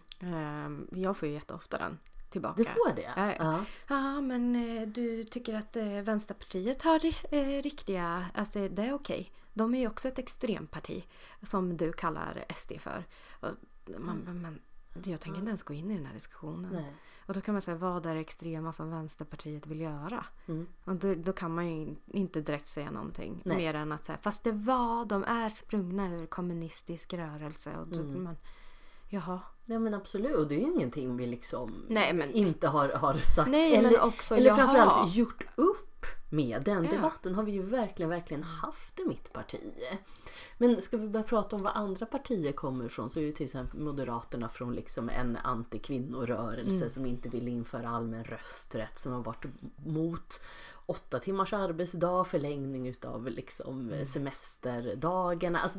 Jag får ju jätteofta den tillbaka. Du får det? Ja, men du tycker att Vänsterpartiet har riktiga, alltså det är okej. De är ju också ett extremparti som du kallar SD för. Och men jag tänker inte ens gå in i den här diskussionen. Nej. Och då kan man säga, vad är det extrema som Vänsterpartiet vill göra? Och då kan man ju inte direkt säga någonting. Nej. Mer än att säga, fast de är sprungna ur kommunistisk rörelse. Och då, men, jaha. Ja, men absolut, det är ju ingenting vi liksom men inte har sagt. Nej, men också, eller framförallt gjort upp med. Den debatten har vi ju verkligen haft i mitt parti. Men ska vi börja prata om vad andra partier kommer ifrån, så är ju till exempel Moderaterna från liksom en antikvinnorörelse som inte vill införa allmän rösträtt, som har varit mot 8 timmars arbetsdag, förlängning utav liksom semesterdagarna. Alltså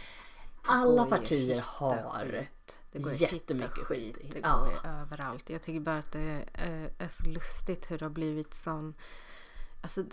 alla partier har jättemycket skit. Det går ju överallt. Jag tycker bara att det är så lustigt hur det har blivit sån... Alltså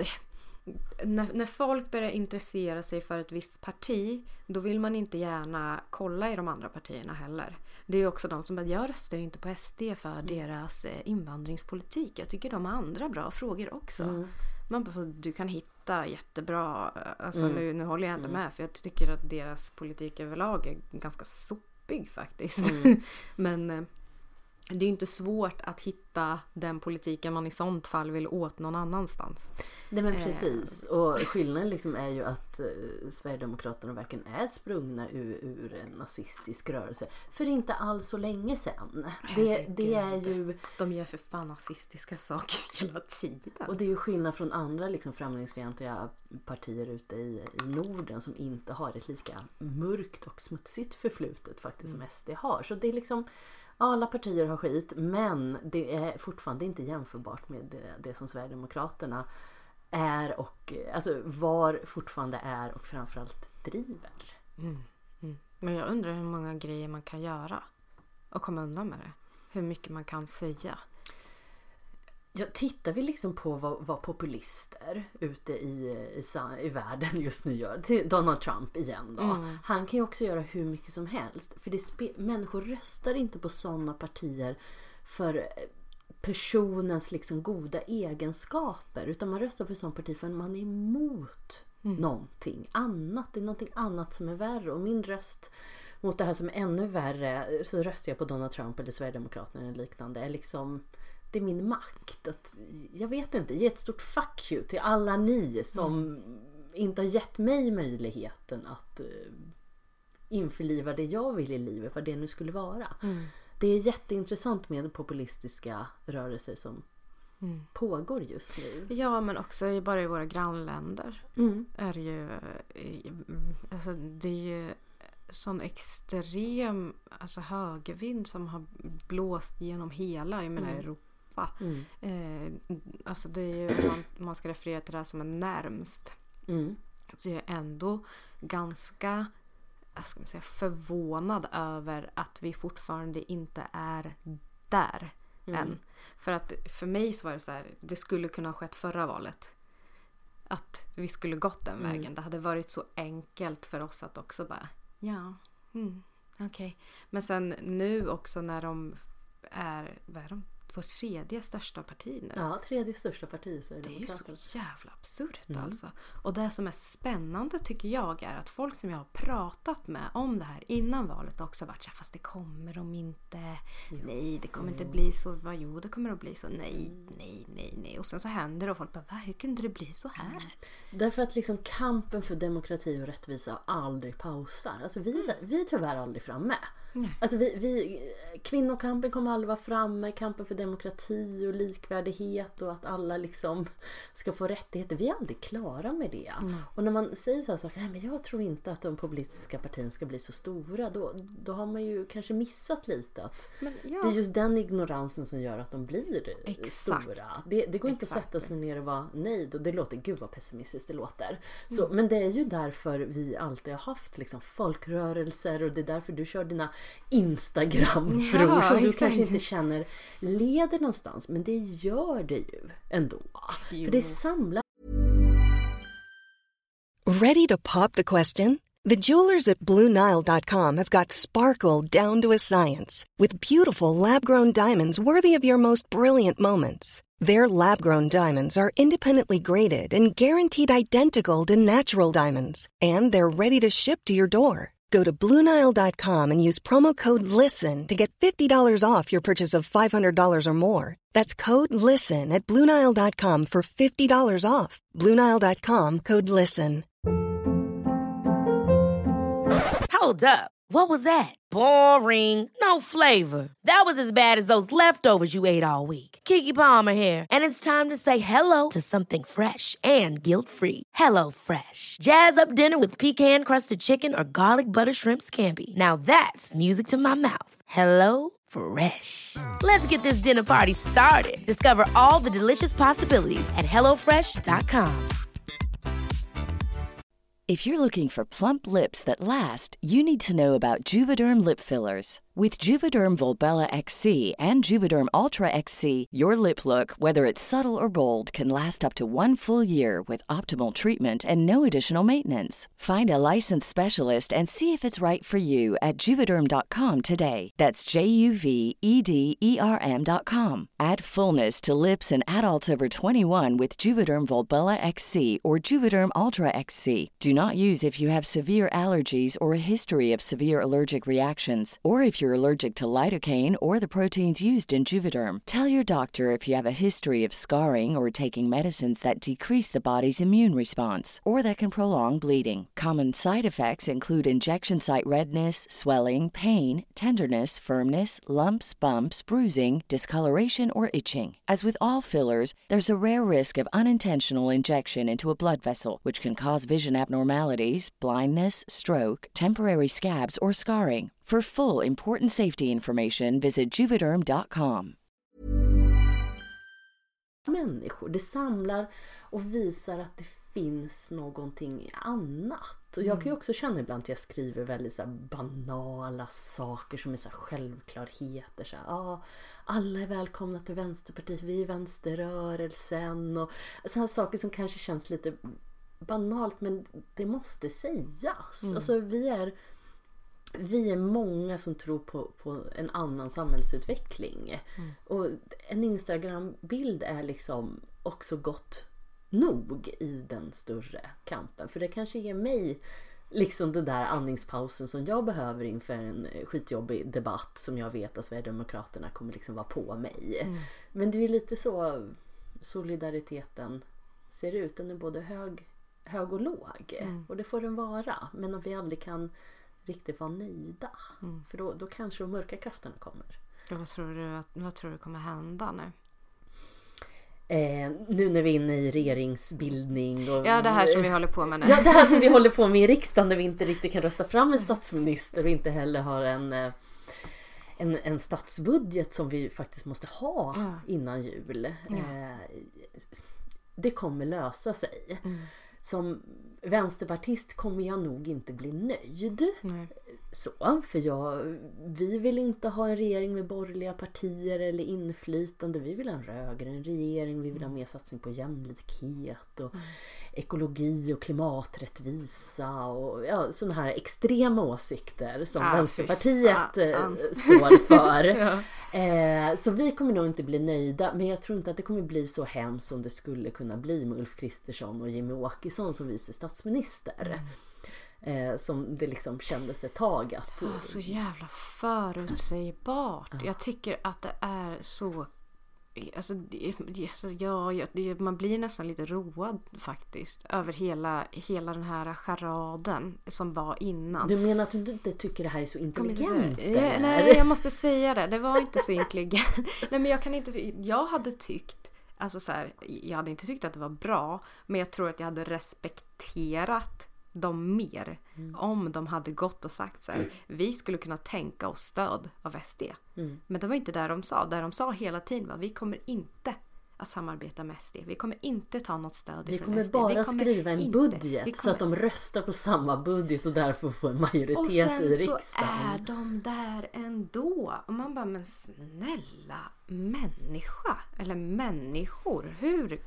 när folk börjar intressera sig för ett visst parti, då vill man inte gärna kolla i de andra partierna heller. Det är ju också de som bara, jag röstar ju inte på SD för deras invandringspolitik. Jag tycker de har andra bra frågor också. Man bara, du kan hitta jättebra, alltså nu håller jag inte med, för jag tycker att deras politik överlag är ganska sopig faktiskt. Men det är inte svårt att hitta den politiken man i sånt fall vill åt någon annanstans. Nej, men precis. Och skillnaden liksom är ju att Sverigedemokraterna verkligen är sprungna ur en nazistisk rörelse. För inte alls så länge sedan. Det är ju... De gör för fan nazistiska saker hela tiden. Och det är ju skillnad från andra liksom främlingsfientliga partier ute i Norden som inte har ett lika mörkt och smutsigt förflutet faktiskt som SD har. Så det är liksom... Alla partier har skit, men det är fortfarande inte jämförbart med det som Sverigedemokraterna är och alltså var fortfarande är och framförallt driver. Men jag undrar hur många grejer man kan göra och komma undan med det. Hur mycket man kan säga. Ja, tittar vi liksom på vad populister ute i världen just nu gör. Till Donald Trump igen då. Han kan ju också göra hur mycket som helst. För människor röstar inte på sådana partier för personens liksom goda egenskaper. Utan man röstar på sådana partier för att man är emot någonting annat. Det är någonting annat som är värre. Och min röst mot det här som är ännu värre, så röstar jag på Donald Trump eller Sverigedemokraterna eller liknande. Är liksom... Det är min makt att, jag vet inte, ge ett stort fuck you till alla ni som inte har gett mig möjligheten att införliva det jag vill i livet, vad det nu skulle vara. Det är jätteintressant med populistiska rörelser som pågår just nu. Ja, men också bara i våra grannländer är ju, alltså det är ju sån extrem alltså högervind som har blåst genom hela, jag menar Europa. Alltså det är ju, man ska referera till det här som är närmst. Så jag är ändå ganska, ska man säga, förvånad över att vi fortfarande inte är där än. För att för mig så var det så här, det skulle kunna ha skett förra valet. Att vi skulle gått den vägen. Det hade varit så enkelt för oss att också bara, okej. Men sen nu också när de är, vad är de? vårt tredje största parti nu. Ja, tredje största parti. Så det är ju så jävla absurt alltså. Och det som är spännande tycker jag är att folk som jag har pratat med om det här innan valet också varit så här, fast det kommer de inte. Nej, det kommer inte bli så. Jo, det kommer att bli så. Nej. Och sen så händer det och folk bara, hur kunde det bli så här? Därför att liksom kampen för demokrati och rättvisa aldrig pausar. Alltså vi är tyvärr aldrig framme. Nej. Alltså kvinnokampen kommer aldrig vara framme. Kampen för demokrati och likvärdighet och att alla liksom ska få rättigheter. Vi är aldrig klara med det. Och när man säger så här saker, nej men jag tror inte att de politiska partierna ska bli så stora, då har man ju kanske missat lite att det är just den ignoransen som gör att de blir stora. Det går inte att sätta sig ner och vara nöjd, och det låter, gud vad pessimistiskt det låter. Så, men det är ju därför vi alltid har haft liksom folkrörelser, och det är därför du kör dina Instagram-bror som du kanske inte känner leder någonstans, men det gör det ju ändå. För det samlar. Ready to pop the question? The jewelers at BlueNile.com have got sparkle down to a science with beautiful lab-grown diamonds worthy of your most brilliant moments. Their lab-grown diamonds are independently graded and guaranteed identical to natural diamonds, and they're ready to ship to your door. Go to BlueNile.com and use promo code LISTEN to get $50 off your purchase of $500 or more. That's code LISTEN at BlueNile.com for $50 off. BlueNile.com, code LISTEN. Hold up. What was that? Boring. No flavor. That was as bad as those leftovers you ate all week. Keke Palmer here, and it's time to say hello to something fresh and guilt-free. Hello Fresh. Jazz up dinner with pecan-crusted chicken or garlic butter shrimp scampi. Now that's music to my mouth. Hello Fresh. Let's get this dinner party started. Discover all the delicious possibilities at hellofresh.com. If you're looking for plump lips that last, you need to know about Juvederm lip fillers. With Juvederm Volbella XC and Juvederm Ultra XC, your lip look, whether it's subtle or bold, can last up to 1 full year with optimal treatment and no additional maintenance. Find a licensed specialist and see if it's right for you at Juvederm.com today. That's JUVEDERM.com. Add fullness to lips in adults over 21 with Juvederm Volbella XC or Juvederm Ultra XC. Do not use if you have severe allergies or a history of severe allergic reactions, or if you're allergic to lidocaine or the proteins used in Juvederm. Tell your doctor if you have a history of scarring or taking medicines that decrease the body's immune response or that can prolong bleeding. Common side effects include injection site redness, swelling, pain, tenderness, firmness, lumps, bumps, bruising, discoloration, or itching. As with all fillers, there's a rare risk of unintentional injection into a blood vessel, which can cause vision abnormalities, blindness, stroke, temporary scabs, or scarring. For full important safety information, visit Juvederm.com. Människor, det samlar och visar att det finns någonting annat. Och jag kan ju också känna ibland att jag skriver väldigt så här banala saker som är så här självklarheter. Så här, alla är välkomna till Vänsterpartiet, vi är vänsterrörelsen och sådana saker som kanske känns lite banalt, men det måste sägas. Alltså vi är många som tror på en annan samhällsutveckling. Och en Instagram-bild är liksom också gott nog i den större kampen. För det kanske ger mig liksom den där andningspausen som jag behöver inför en skitjobbig debatt som jag vet att Sverigedemokraterna kommer liksom vara på mig. Men det är lite så solidariteten ser ut. Den är både hög och låg. Och det får den vara. Men om vi aldrig kan riktigt vara nöjda. För då kanske de mörka krafterna kommer. Vad tror du kommer hända nu? Nu när vi är inne i regeringsbildning och, det här som vi håller på med nu. Ja, det här som vi håller på med i riksdagen, där vi inte riktigt kan rösta fram en statsminister och inte heller har en statsbudget som vi faktiskt måste ha innan jul. Det kommer lösa sig. Som vänsterpartist kommer jag nog inte bli nöjd. så, för vi vill inte ha en regering med borgerliga partier eller inflytande. Vi vill ha en rödgrön regering, vi vill ha mer satsning på jämlikhet och ekologi och klimaträttvisa och sådana här extrema åsikter som Vänsterpartiet står för. Så vi kommer nog inte bli nöjda, men jag tror inte att det kommer bli så hemskt som det skulle kunna bli med Ulf Kristersson och Jimmie Åkesson som vice statsminister. Som det liksom kändes ett tag att... Det var så jävla förutsägbart. Jag tycker att det är så... Alltså, man blir nästan lite road faktiskt över hela den här charaden som var innan. Du menar att du inte tycker det här är så intelligent? Nej, jag måste säga det. Det var inte så intelligent. Nej, men jag hade tyckt, alltså så här, jag hade inte tyckt att det var bra, men jag tror att jag hade respekterat dem mer om de hade gått och sagt så här, vi skulle kunna tänka oss stöd av SD. Men det var inte där de sa. Där de sa hela tiden var, vi kommer inte att samarbeta med SD. Vi kommer inte ta något stöd vi från kommer SD. Bara skriva en budget så att de röstar på samma budget och därför får en majoritet i riksdagen. Och sen så är de där ändå. Och man bara, men snälla människa eller människor, hur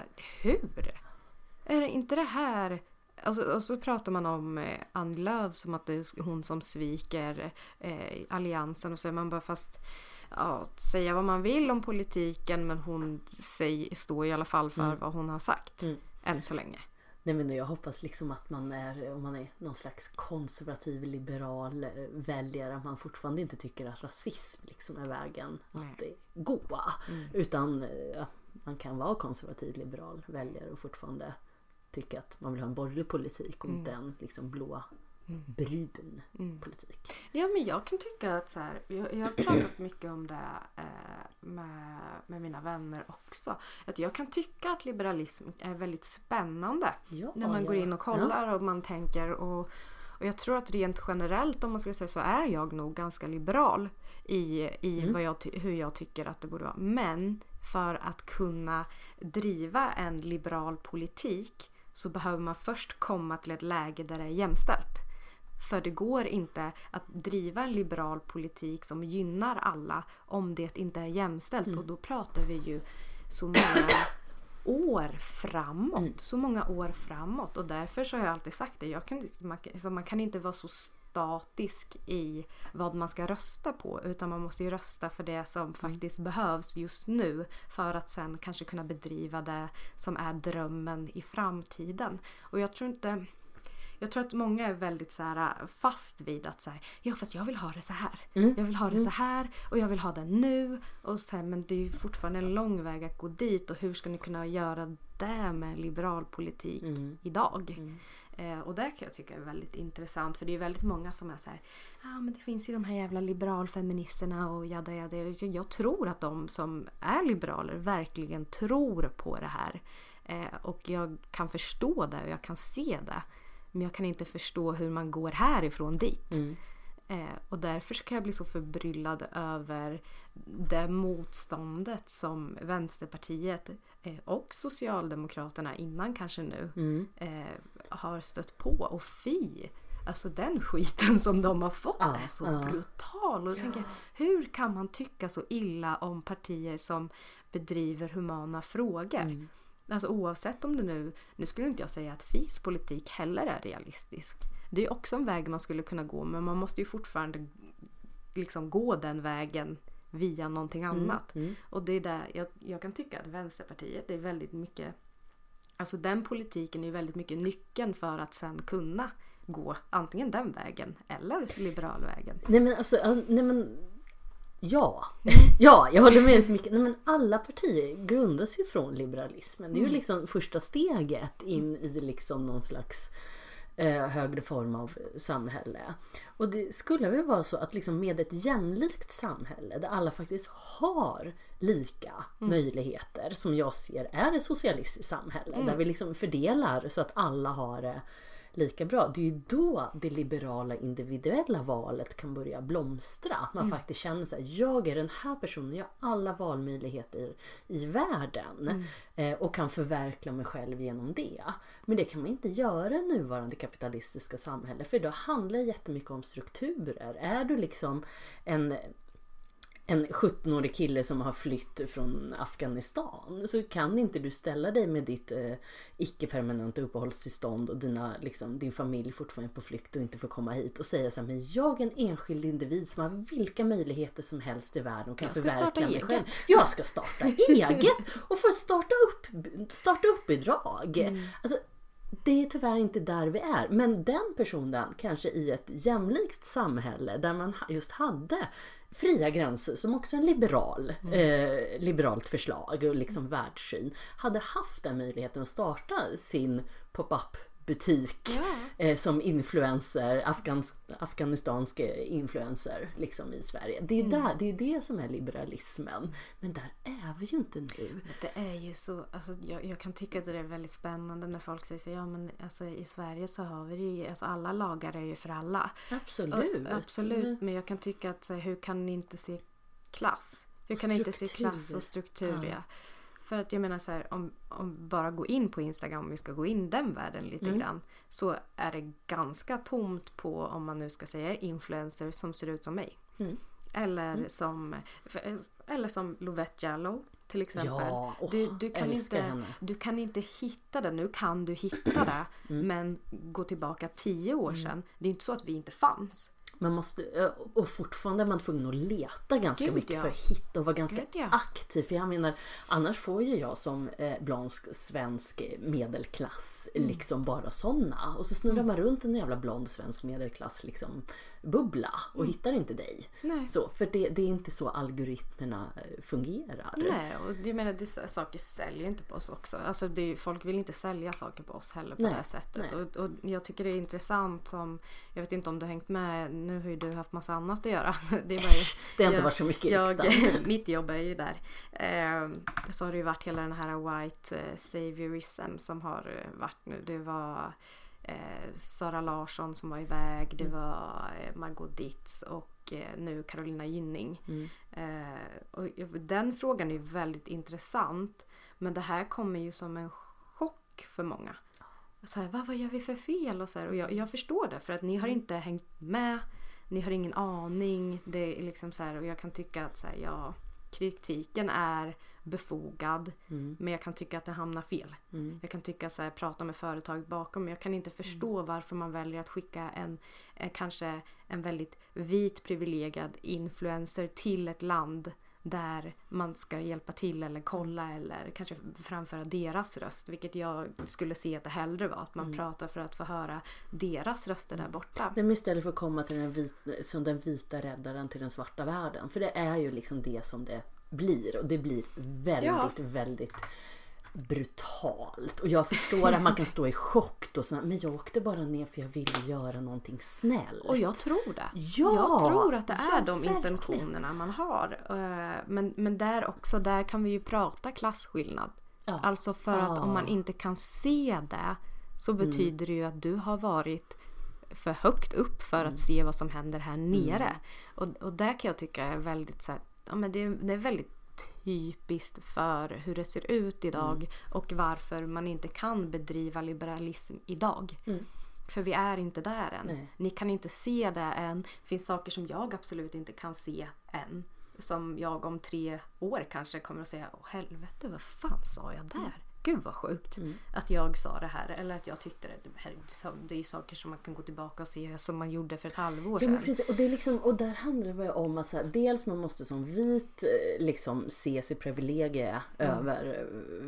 är det inte det här? Alltså, och så pratar man om Annie Lööf som att det är hon som sviker alliansen, och så är man bara fast säga vad man vill om politiken, men hon står i alla fall för vad hon har sagt än så länge. Nej, men jag hoppas liksom att om man är någon slags konservativ liberal väljare, att man fortfarande inte tycker att rasism liksom är vägen att gå, utan man kan vara konservativ liberal väljare och fortfarande tycka att man vill ha en borgerlig politik och inte en liksom blå brun politik. Ja, men jag kan tycka att så här, jag har pratat mycket om det med mina vänner också. Att jag kan tycka att liberalism är väldigt spännande när man går in och kollar och man tänker och jag tror att rent generellt, om man ska säga, så är jag nog ganska liberal i hur jag tycker att det borde vara. Men för att kunna driva en liberal politik så behöver man först komma till ett läge där det är jämställt. För det går inte att driva en liberal politik som gynnar alla om det inte är jämställt. Och då pratar vi ju så många år framåt. Och därför så har jag alltid sagt det. Man kan inte vara så statisk i vad man ska rösta på, utan man måste ju rösta för det som faktiskt behövs just nu för att sen kanske kunna bedriva det som är drömmen i framtiden. Och jag tror att många är väldigt så här fast vid att säga, ja fast jag vill ha det så här. Jag vill ha det så här och jag vill ha det nu. Och så här, men det är ju fortfarande en lång väg att gå dit, och hur ska ni kunna göra det med liberal politik idag? Och det kan jag tycka är väldigt intressant, för det är väldigt många som är så här, men det finns ju de här jävla liberalfeministerna och jada. Jag tror att de som är liberaler verkligen tror på det här. Och jag kan förstå det och jag kan se det. Men jag kan inte förstå hur man går härifrån dit. Och därför kan jag bli så förbryllad över det motståndet som Vänsterpartiet och Socialdemokraterna innan kanske nu har stött på. Och alltså den skiten som de har fått är så brutal. Och jag tänker, hur kan man tycka så illa om partier som bedriver humana frågor? Alltså oavsett om det nu skulle inte jag säga att FIs politik heller är realistisk. Det är också en väg man skulle kunna gå, men man måste ju fortfarande liksom gå den vägen via någonting annat. Och det är där jag kan tycka att Vänsterpartiet är väldigt mycket, alltså den politiken är väldigt mycket nyckeln för att sen kunna gå antingen den vägen eller liberalvägen. Ja, jag håller med dig så mycket. Nej, men alla partier grundas ju från liberalismen. Det är ju liksom första steget in i liksom någon slags högre form av samhälle. Och det skulle väl vara så att liksom med ett jämlikt samhälle där alla faktiskt har lika möjligheter, som jag ser är ett socialistiskt samhälle, där vi liksom fördelar så att alla har det lika bra. Det är ju då det liberala individuella valet kan börja blomstra. Att man faktiskt känner sig, jag är den här personen, jag har alla valmöjligheter i världen och kan förverkliga mig själv genom det. Men det kan man inte göra i nuvarande kapitalistiska samhälle, för då handlar det jättemycket om strukturer. Är du liksom en 17-årig kille som har flytt från Afghanistan, så kan inte du ställa dig med ditt icke-permanenta uppehållstillstånd och din familj fortfarande på flykt och inte får komma hit och säga så här, men jag är en enskild individ som har vilka möjligheter som helst i världen och kan förverkliga mig själv. Jag ska starta eget och få starta upp bidrag. Alltså, det är tyvärr inte där vi är. Men den personen kanske i ett jämlikt samhälle där man just hade fria gränser, som också en liberalt förslag och liksom världssyn, hade haft den möjligheten att starta sin pop-up butik som influencer, afghanistansk influencer liksom i Sverige. Det är det som är liberalismen. Men där är vi ju inte nu. Det är ju så, alltså, jag kan tycka att det är väldigt spännande när folk säger så, ja men alltså, i Sverige så har vi ju, alltså, alla lagar är ju för alla. Absolut, men jag kan tycka att så, hur kan ni inte se klass? Hur kan ni inte se klass och struktur? Ja. För att jag menar så här, om bara gå in på Instagram, om vi ska gå in den världen lite grann, så är det ganska tomt på, om man nu ska säga, influencers som ser ut som mig. Eller som Lovette Jallow till exempel. Ja, du kan inte hitta det. Nu kan du hitta det, men gå tillbaka 10 år sedan. Det är inte så att vi inte fanns. Man måste, och fortfarande är man tvungen att leta ganska mycket för att hitta och vara ganska aktiv. För jag menar, annars får ju jag som blond svensk medelklass liksom bara såna. Och så snurrar man runt en jävla blond svensk medelklass liksom bubbla och hittar inte dig. Så, för det är inte så algoritmerna fungerar. Nej, och jag menar, saker säljer inte på oss också. Alltså folk vill inte sälja saker på oss heller på det här sättet. Och jag tycker det är intressant, som, jag vet inte om du har hängt med, nu har ju du haft massa annat att göra. Det har inte varit så mycket i riksdagen. Mitt jobb är ju där. Så har det ju varit hela den här white saviorism som har varit nu. Det var Sara Larsson som var iväg, det var Margot Dietz och nu Carolina Gynning. Och den frågan är väldigt intressant, men det här kommer ju som en chock för många. Så här, vad gör vi för fel? Och, så här, och jag förstår det, för att ni har inte hängt med, ni har ingen aning. Det är liksom så här, och jag kan tycka att så här, kritiken är befogad, men jag kan tycka att det hamnar fel. Jag kan tycka så här, prata med företag bakom, men jag kan inte förstå varför man väljer att skicka kanske en väldigt vit privilegierad influencer till ett land där man ska hjälpa till eller kolla eller kanske framföra deras röst, vilket jag skulle se att det hellre var, att man pratar för att få höra deras röster där borta. Men istället för att komma till den vita räddaren till den svarta världen, för det är ju liksom det som det blir, och det blir väldigt brutalt. Och jag förstår att man kan stå i chock och så, men jag åkte bara ner för jag ville göra någonting snällt. Och jag tror det. Jag tror att det är de intentionerna man har. Men där kan vi ju prata klasskillnad. Alltså för att om man inte kan se det, så betyder det ju att du har varit för högt upp för att se vad som händer här nere. Och där kan jag tycka är väldigt så här, men det är väldigt typiskt för hur det ser ut idag och varför man inte kan bedriva liberalism idag. För vi är inte där än. Nej. Ni kan inte se det än. Det finns saker som jag absolut inte kan se än. Som jag om 3 år kanske kommer att säga, åh helvete, vad fan sa jag där? Gud vad sjukt att jag sa det här, eller att jag tyckte det är saker som man kan gå tillbaka och se som man gjorde för ett halvår sedan. Men precis, och det är liksom, och där handlar det om att så här, dels man måste som vit liksom se sig privilegie över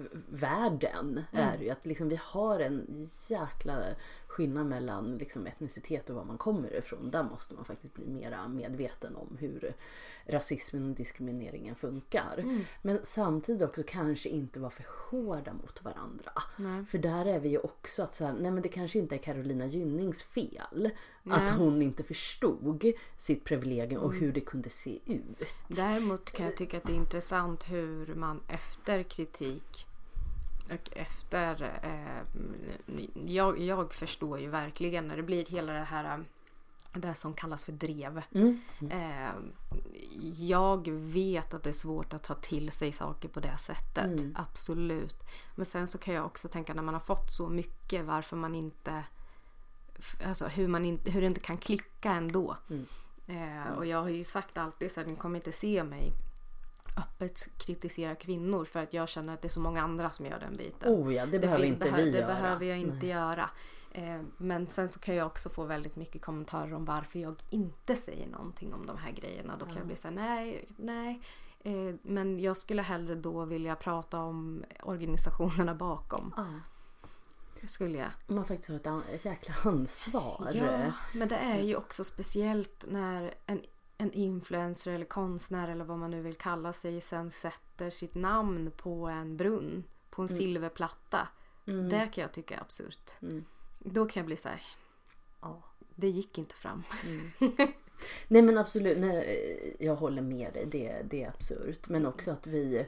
världen, är ju att liksom vi har en jäkla skillnad mellan liksom etnicitet och var man kommer ifrån. Där måste man faktiskt bli mera medveten om hur rasismen och diskrimineringen funkar. Men samtidigt också kanske inte vara för hårda mot varandra. Nej. För där är vi ju också att så här, nej men det kanske inte är Carolina Gynnings fel att hon inte förstod sitt privilegium och hur det kunde se ut. Däremot kan jag tycka att det är intressant hur man efter kritik Och efter, jag förstår ju verkligen när det blir hela det som kallas för drev. Jag vet att det är svårt att ta till sig saker på det sättet. Absolut. Men sen så kan jag också tänka när man har fått så mycket varför man inte, alltså hur det inte kan klicka ändå. Och jag har ju sagt alltid så att ni kommer inte se mig öppet kritisera kvinnor för att jag känner att det är så många andra som gör den biten. Oh ja, det behöver inte vi göra. Det behöver jag inte göra. Men sen så kan jag också få väldigt mycket kommentarer om varför jag inte säger någonting om de här grejerna. Då kan jag bli så här, nej. Men jag skulle hellre då vilja prata om organisationerna bakom. Skulle jag. Man faktiskt har ett jäkla ansvar. Ja, men det är ju också speciellt när en influencer eller konstnär eller vad man nu vill kalla sig sen sätter sitt namn på en brunn, på en silverplatta. Det kan jag tycka är absurt. Då kan jag bli så här, det gick inte fram. Nej men absolut, nej, jag håller med dig, det är absurt. Men också att vi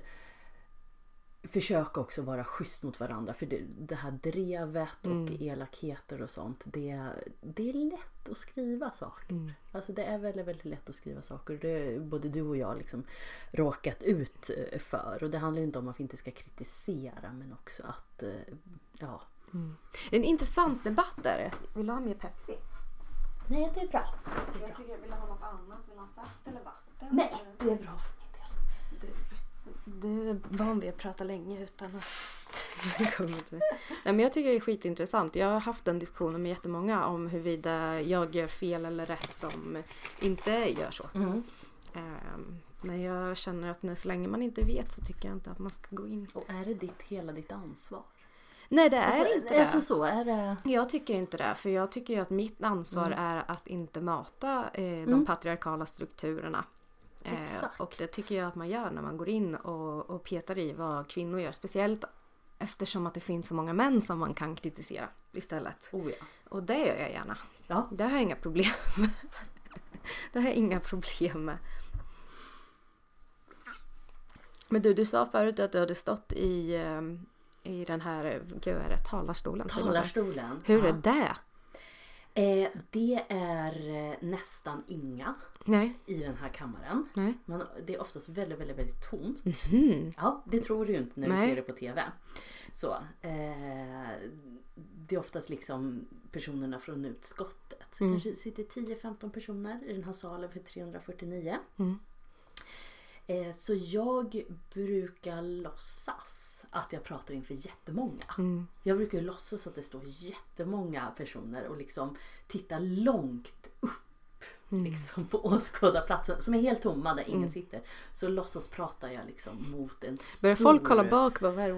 försöker också vara schysst mot varandra. För det här drevet och elakheter och sånt, det är lätt att skriva saker. Alltså det är väldigt, väldigt lätt att skriva saker. Det både du och jag liksom råkat ut för. Och det handlar ju inte om att vi inte ska kritisera, men också att, ja. Det är en intressant debatt där. Vill du ha mer Pepsi? Nej, det är bra. Jag tycker jag vill ha något annat. Vill du ha saft eller vatten? Nej, det är bra för min del. Du är van vid att prata länge utan att Nej, men jag tycker det är skitintressant. Jag har haft en diskussion med jättemånga om huruvida jag gör fel eller rätt som inte gör så. Men jag känner att så länge man inte vet så tycker jag inte att man ska gå in. Och är det hela ditt ansvar? Nej, det är inte det. Alltså så är det. Jag tycker inte det. För jag tycker ju att mitt ansvar är att inte mata de patriarkala strukturerna. Och det tycker jag att man gör när man går in och petar i vad kvinnor gör. Speciellt eftersom att det finns så många män som man kan kritisera istället. Och det gör jag gärna. Ja. Det har jag inga problem med. Det har jag inga problem med. Men du sa förut att du hade stått i den här talarstolen. Hur är det? Det är nästan inga i den här kammaren. Det är oftast väldigt, väldigt, väldigt tomt. Ja, det tror du ju inte när du ser det på tv. Så, det är oftast liksom personerna från utskottet. Så kanske sitter 10-15 personer i den här salen för 349. Så jag brukar låtsas att jag pratar inför jättemånga. Jag brukar låtsas att det står jättemånga personer och liksom titta långt upp liksom på åskådarplatsen som är helt tomma där ingen sitter. Så låtsas pratar jag liksom mot en stor... Börjar folk kolla bak? Vad håller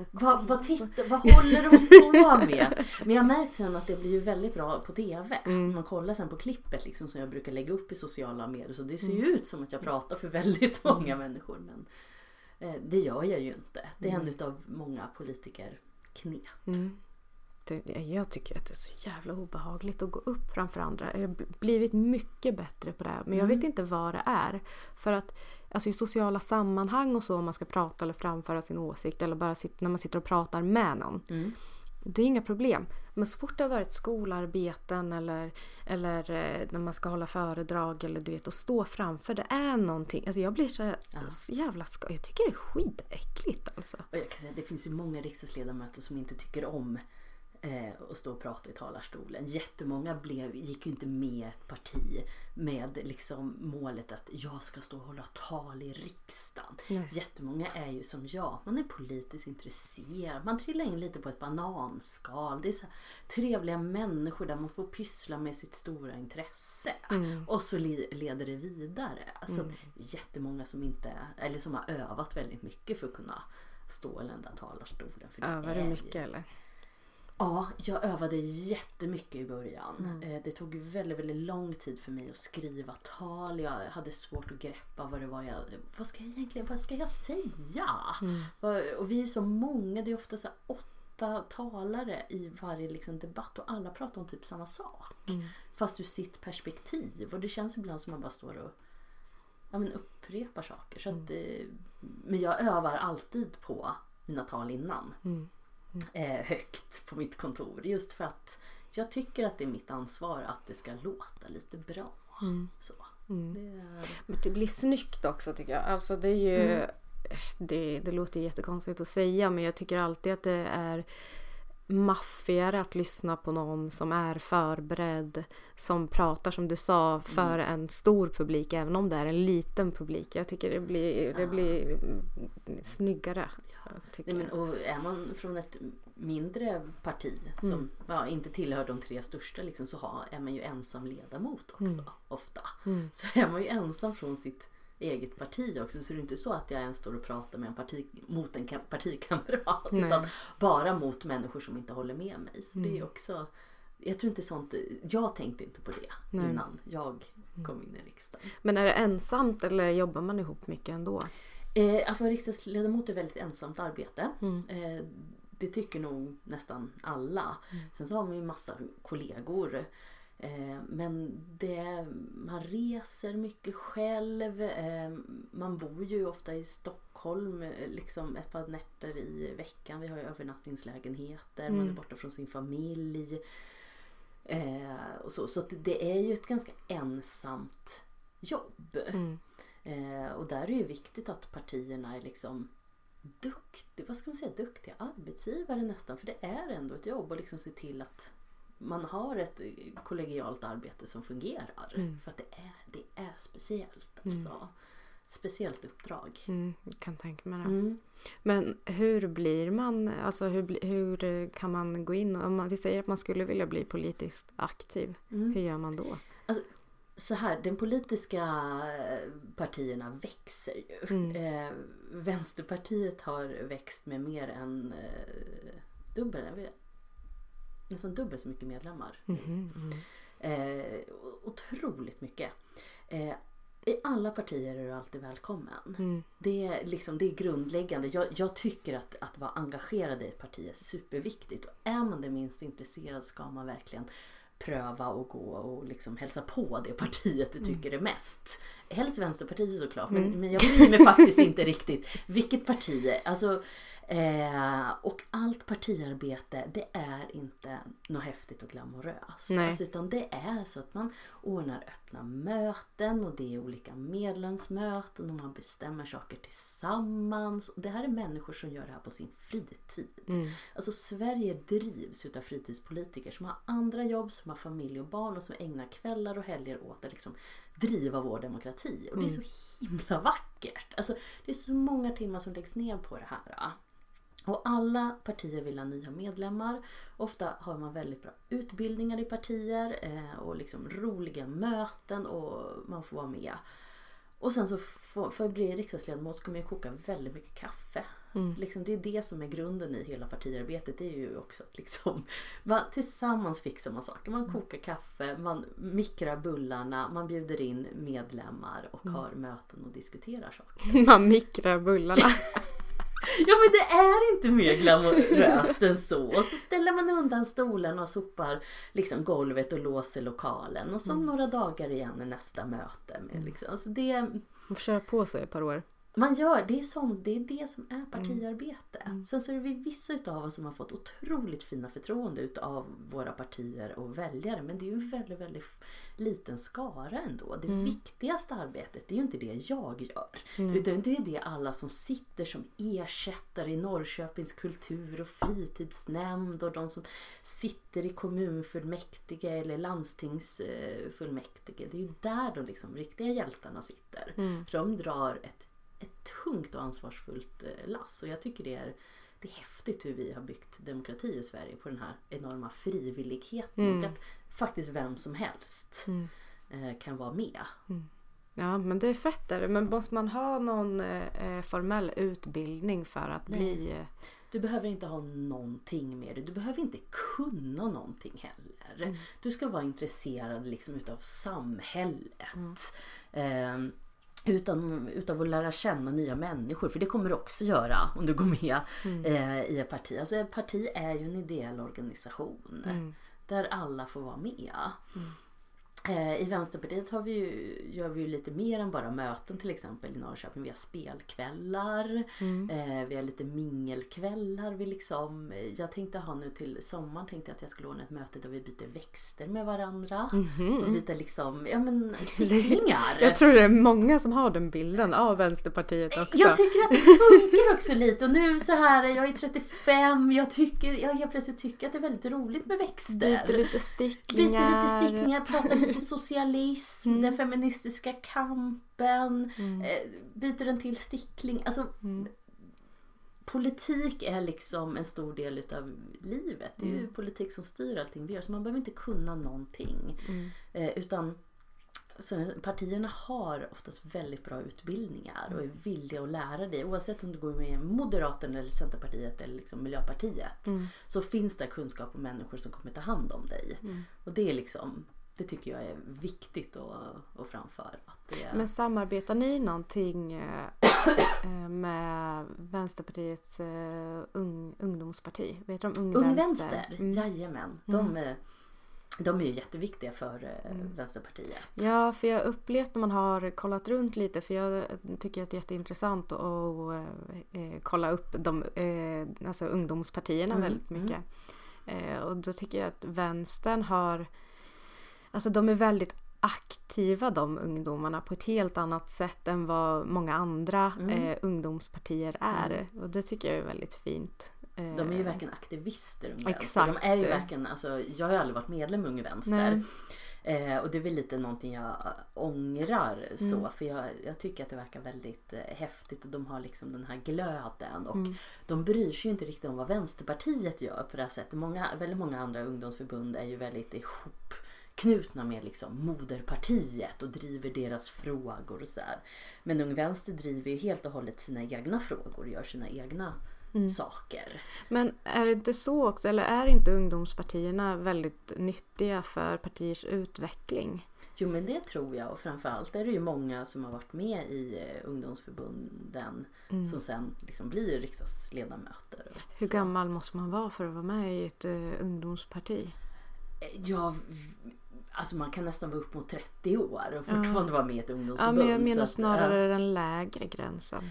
de på med? Men jag har märkt sen att det blir ju väldigt bra på tv. Man kollar sen på klippet liksom, som jag brukar lägga upp i sociala medier. Så det ser ju ut som att jag pratar för väldigt många människor. Men det gör jag ju inte. Det är en utav många politiker knep. Jag tycker att det är så jävla obehagligt att gå upp framför andra. Jag har blivit mycket bättre på det här. Men jag vet inte vad det är. För att alltså i sociala sammanhang och så, om man ska prata eller framföra sin åsikt eller bara när man sitter och pratar med någon. Det är inga problem. Men så fort det har varit skolarbeten eller när man ska hålla föredrag eller du vet, och stå framför, det är någonting. Alltså jag blir så jävla jag tycker det är skitäckligt alltså. Och jag kan säga, det finns ju många riksdagsledamöter som inte tycker om och stå och prata i talarstolen. Jättemånga gick ju inte med ett parti med liksom målet att jag ska stå och hålla tal i riksdagen. Jättemånga är ju som jag. Man är politiskt intresserad. Man trillar in lite på ett bananskal. Det är så trevliga människor där man får pyssla med sitt stora intresse. Och så leder det vidare. Alltså jättemånga som inte, eller som har övat väldigt mycket för att kunna stå i den där talarstolen. Övar du mycket eller? Ja, jag övade jättemycket i början. Det tog väldigt, väldigt lång tid för mig att skriva tal. Jag hade svårt att greppa vad det var vad ska jag säga? Och vi är så många, det är ofta så 8 talare i varje liksom debatt och alla pratar om typ samma sak. Fast ur sitt perspektiv. Och det känns ibland som man bara står och upprepar saker. Så att, men jag övar alltid på mina tal innan. högt på mitt kontor. Just för att jag tycker att det är mitt ansvar att det ska låta lite bra. Så. Men det blir snyggt också tycker jag. Alltså det är ju det låter jättekonstigt att säga, men jag tycker alltid att det är maffigare att lyssna på någon som är förberedd, som pratar som du sa för en stor publik, även om det är en liten publik. Jag tycker det blir snyggare. Och är man från ett mindre parti som inte tillhör de 3 största liksom, så är man ju ensam ledamot också ofta. Så är man ju ensam från sitt eget parti också, så det är inte så att jag ens står och pratar med mot en partikamrat utan bara mot människor som inte håller med mig. Så det är också, jag tror inte sånt, jag tänkte inte på det innan jag kom in i riksdagen. Men är det ensamt eller jobbar man ihop mycket ändå? Att vara riksdagsledamot är väldigt ensamt arbete. Det tycker nog nästan alla. Sen så har man ju massa kollegor. Men man reser mycket själv. Man bor ju ofta i Stockholm liksom ett par nätter i veckan. Vi har ju övernattningslägenheter. Man är borta från sin familj. Och så att det är ju ett ganska ensamt jobb. Och där är det ju viktigt att partierna är liksom duktiga arbetsgivare nästan. För det är ändå ett jobb att liksom se till att man har ett kollegialt arbete som fungerar. För att det är speciellt. Alltså. Speciellt uppdrag. Jag kan tänka mig det. Men hur blir man, alltså hur kan man gå in, om vi säger att man skulle vilja bli politiskt aktiv, hur gör man då? Alltså, så här, de politiska partierna växer ju. Vänsterpartiet har växt med mer än nästan dubbelt så mycket medlemmar. Otroligt mycket. I alla partier är du alltid välkommen. Det är grundläggande. Jag tycker att vara engagerad i ett parti är superviktigt. Och är man det minst intresserad ska man verkligen pröva och gå och liksom hälsa på det partiet du tycker är mest. Helst Vänsterpartiet såklart, men jag bryr mig faktiskt inte riktigt vilket parti är. Alltså, och allt partiarbete, det är inte något häftigt och glamoröst. Alltså, utan det är så att man ordnar öppna möten och det är olika medlemsmöten och man bestämmer saker tillsammans. Och det här är människor som gör det här på sin fritid. Alltså Sverige drivs utav fritidspolitiker som har andra jobb, som har familj och barn och som ägnar kvällar och helger åt att liksom driva vår demokrati. Och det är så himla vackert. Alltså det är så många timmar som läggs ner på det här. Och alla partier vill ha nya medlemmar. Ofta har man väldigt bra utbildningar i partier och liksom roliga möten och man får vara med. Och sen så för att bli riksdagsledamot ska man ju koka väldigt mycket kaffe. Liksom, det är det som är grunden i hela partiarbetet. Det är ju också att liksom, tillsammans fixar man saker. Man kokar kaffe, man mikrar bullarna, man bjuder in medlemmar och har möten och diskuterar saker. Man mikrar bullarna. Ja, men det är inte mer glamoröst än så. Och så ställer man undan stolen och sopar liksom golvet och låser lokalen. Och så några dagar igen är nästa möte. Med, liksom. Alltså man får köra på så ett par år. Man gör, det är det som är partiarbete. Sen så är det vissa utav oss som har fått otroligt fina förtroende utav våra partier och väljare. Men det är ju en väldigt, väldigt liten skara ändå. Det viktigaste arbetet, det är ju inte det jag gör. Utan det är det alla som sitter som ersättare i Norrköpings kultur- och fritidsnämnd. Och de som sitter i kommunfullmäktige eller landstingsfullmäktige. Det är ju där de liksom riktiga hjältarna sitter. De drar ett tungt och ansvarsfullt lass. Och jag tycker det är häftigt hur vi har byggt demokrati i Sverige på den här enorma frivilligheten. Och att faktiskt vem som helst kan vara med. Ja, men det är fett där. Men måste man ha någon formell utbildning för att bli... Du behöver inte ha någonting med det. Du behöver inte kunna någonting heller. Du ska vara intresserad liksom utav samhället. Utan att lära känna nya människor. För det kommer du också göra om du går med i ett parti. Alltså ett parti är ju en ideell organisation. Där alla får vara med. I Vänsterpartiet gör vi ju lite mer än bara möten, till exempel i Norrköping. Vi har spelkvällar, vi har lite mingelkvällar. Jag tänkte ha nu till sommaren, att jag skulle ordna ett möte där vi byter växter med varandra. Och byter sticklingar. Jag tror det är många som har den bilden av Vänsterpartiet också. Jag tycker att det funkar också lite. Och nu så här, jag är 35, jag helt plötsligt tycker att det är väldigt roligt med växter. Byter lite sticklingar, pratar lite socialism, den feministiska kampen, byter den till stickling. Alltså, politik är liksom en stor del utav livet. Det är ju politik som styr allting vi gör, så man behöver inte kunna någonting. Utan så partierna har oftast väldigt bra utbildningar och är villiga att lära dig. Oavsett om du går med Moderaterna eller Centerpartiet eller liksom Miljöpartiet, så finns det kunskap om människor som kommer ta hand om dig. Och det är det tycker jag är viktigt att framföra. Men samarbetar ni någonting med Vänsterpartiets ungdomsparti? Vet du om Ung Vänster? Jajamän. De är ju jätteviktiga för Vänsterpartiet. Ja, för jag upplevt när man har kollat runt lite, för jag tycker att det är jätteintressant att kolla upp alltså ungdomspartierna väldigt mycket. Och då tycker jag att vänstern alltså de är väldigt aktiva, de ungdomarna, på ett helt annat sätt än vad många andra ungdomspartier är. Och det tycker jag är väldigt fint. De är ju verkligen aktivister. Exakt. De är ju verkligen, alltså, jag har ju aldrig varit medlem i Ung Vänster. Och det är väl lite någonting jag ångrar så. För jag tycker att det verkar väldigt häftigt. Och de har liksom den här glöden. Och de bryr sig ju inte riktigt om vad Vänsterpartiet gör på det här sättet. Väldigt många andra ungdomsförbund är ju väldigt knutna med liksom moderpartiet och driver deras frågor och så här. Men Ung Vänster driver ju helt och hållet sina egna frågor och gör sina egna saker. Men är det inte så också, eller är inte ungdomspartierna väldigt nyttiga för partiers utveckling? Jo, men det tror jag, och framförallt är det ju många som har varit med i ungdomsförbunden som sen liksom blir riksdagsledamöter. Hur gammal måste man vara för att vara med i ett ungdomsparti? Ja, alltså man kan nästan vara upp mot 30 år och fortfarande vara med i ett ungdomsförbund. Ja, men jag menar snarare den lägre gränsen.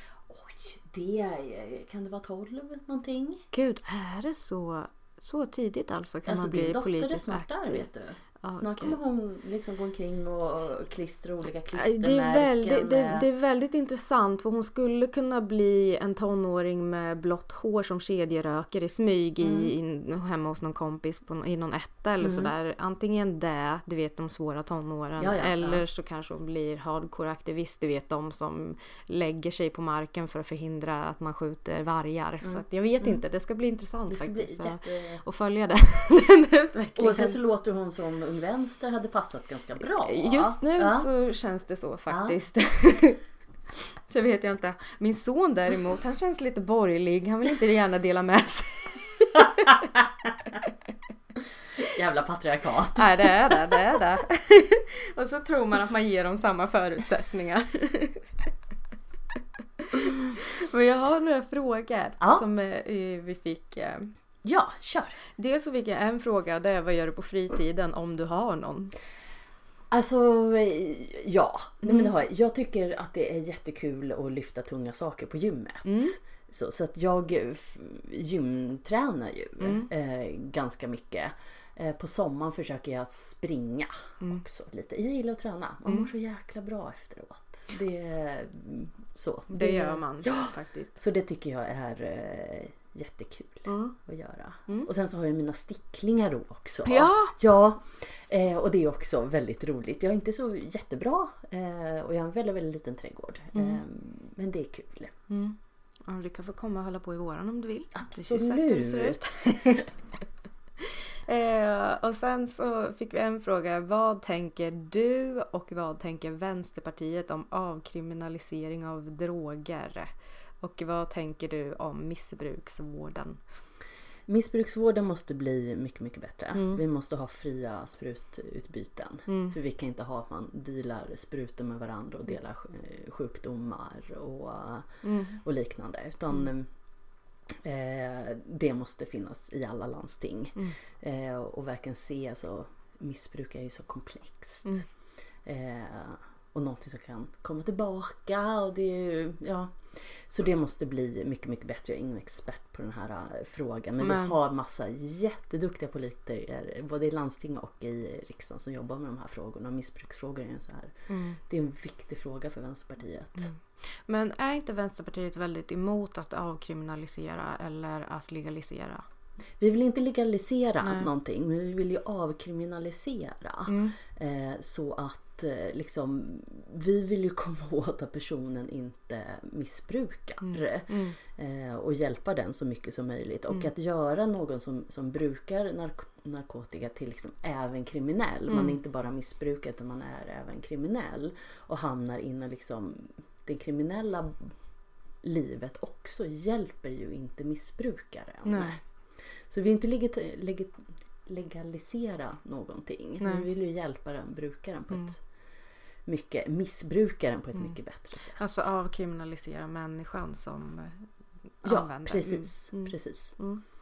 Kan det vara 12 någonting? Gud, är det så tidigt alltså? Kan man bli politiskt aktiv? Där, vet du. Snart Okay. kommer hon liksom gå omkring och klistra olika klistermärken. Det är väldigt intressant, för hon skulle kunna bli en tonåring med blått hår som kedjeröker i smyg hemma hos någon kompis i någon etta eller sådär. Antingen det, du vet, de svåra tonåren, eller så kanske hon blir hardcore-aktivist, du vet, de som lägger sig på marken för att förhindra att man skjuter vargar. Så att jag vet inte, det ska bli intressant det ska faktiskt bli att följa den utvecklingen. Och sen så låter hon som Ung Vänster hade passat ganska bra. Just nu så känns det så faktiskt. Så vet jag inte. Min son däremot, han känns lite borgerlig. Han vill inte gärna dela med sig. Jävla patriarkat. Nej, det är det. Och så tror man att man ger dem samma förutsättningar. Men jag har några frågor som vi fick. Ja, kör. Dels så fick jag en fråga, det är vad gör du på fritiden, om du har någon? Alltså, ja. Nej, men det har jag. Jag tycker att det är jättekul att lyfta tunga saker på gymmet. Så att jag gymtränar ju ganska mycket. På sommaren försöker jag springa också lite. Jag gillar att träna. Man mår så jäkla bra efteråt. Det gör man faktiskt. Så det tycker jag är jättekul att göra. Och sen så har jag mina sticklingar då också. Ja. Och det är också väldigt roligt. Jag är inte så jättebra och jag har en väldigt, väldigt liten trädgård. Men det är kul. Ja, du kan få komma och hålla på i våran om du vill. Absolut. Och sen så fick vi en fråga. Vad tänker du och vad tänker Vänsterpartiet om avkriminalisering av droger? Och vad tänker du om missbruksvården? Missbruksvården måste bli mycket, mycket bättre. Vi måste ha fria sprututbyten. För vi kan inte ha att man dealar sprutor med varandra och delar sjukdomar och liknande. Utan det måste finnas i alla landsting. Och verkligen se så missbruk är ju så komplext. Och någonting som kan komma tillbaka. Och det är ju, så det måste bli mycket, mycket bättre. Jag är ingen expert på den här frågan. Men vi har massa jätteduktiga politiker både i landsting och i riksdagen som jobbar med de här frågorna. Och missbruksfrågor är ju så här. Det är en viktig fråga för Vänsterpartiet. Men är inte Vänsterpartiet väldigt emot att avkriminalisera eller att legalisera? Vi vill inte legalisera någonting, men vi vill ju avkriminalisera. Så att liksom, vi vill ju komma åt att personen inte missbrukar. Och hjälpa den så mycket som möjligt. Och att göra någon som brukar narkotika till liksom även kriminell. Man är inte bara missbrukare utan man är även kriminell. Och hamnar in liksom det kriminella livet också hjälper ju inte missbrukaren. Nej. Så vi vill inte legalisera någonting. Vi vill ju hjälpa den brukaren på ett missbrukaren på ett mycket bättre sätt. Alltså avkriminalisera människan som använder. Precis.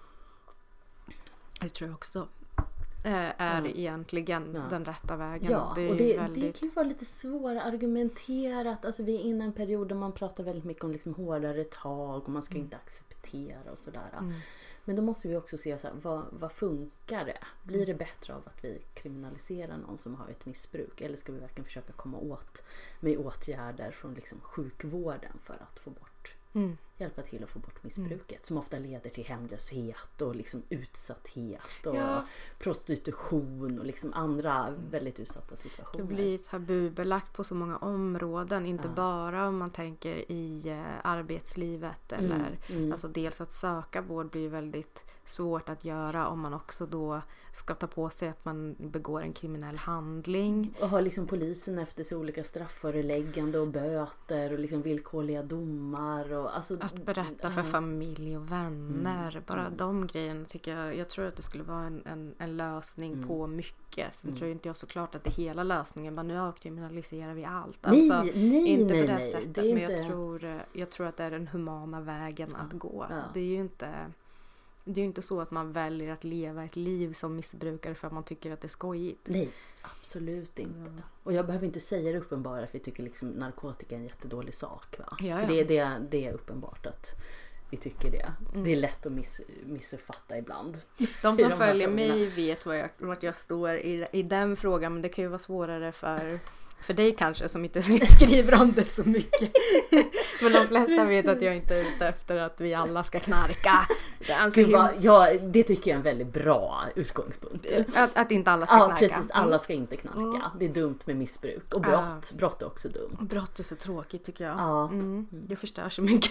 Det tror jag också är egentligen den rätta vägen. Ja, och det kan ju vara lite svårare argumenterat. Alltså vi är inne i en period där man pratar väldigt mycket om liksom hårdare tag och man ska inte acceptera och sådär. Men då måste vi också se så här, vad funkar det? Blir det bättre av att vi kriminaliserar någon som har ett missbruk? Eller ska vi verkligen försöka komma åt med åtgärder från liksom sjukvården för att få bort, hjälpa till att få bort missbruket som ofta leder till hemlöshet och liksom utsatthet och prostitution och liksom andra väldigt utsatta situationer. Det blir tabubelagt på så många områden, inte bara om man tänker i arbetslivet eller alltså dels att söka vård blir väldigt svårt att göra om man också då ska ta på sig att man begår en kriminell handling. Och har liksom polisen efter sig olika strafföreläggande och böter och liksom villkorliga domar. Och, alltså, att berätta för familj och vänner. Bara de grejerna tycker jag tror att det skulle vara en lösning på mycket. Sen tror inte jag såklart att det är hela lösningen. Men nu avkriminaliserar vi allt. Alltså, inte på det sättet. Men jag tror att det är den humana vägen att gå. Det är ju inte så att man väljer att leva ett liv som missbrukare för att man tycker att det är skojigt. Nej, absolut inte. Och jag behöver inte säga det uppenbart att vi tycker liksom narkotika är en jättedålig sak. Va? Ja. För det är uppenbart att vi tycker det. Det är lätt att missuppfatta ibland. De som följer mig vet vart jag står i den frågan. Men det kan ju vara svårare för dig kanske som inte skriver om det så mycket. Men de flesta vet att jag inte är ute efter att vi alla ska knarka. Det tycker jag är en väldigt bra utgångspunkt. Att inte alla ska knarka. Ja, precis. Alla ska inte knarka. Det är dumt med missbruk. Och brott. Brott är också dumt. Brott är så tråkigt tycker jag. Det förstör så mycket.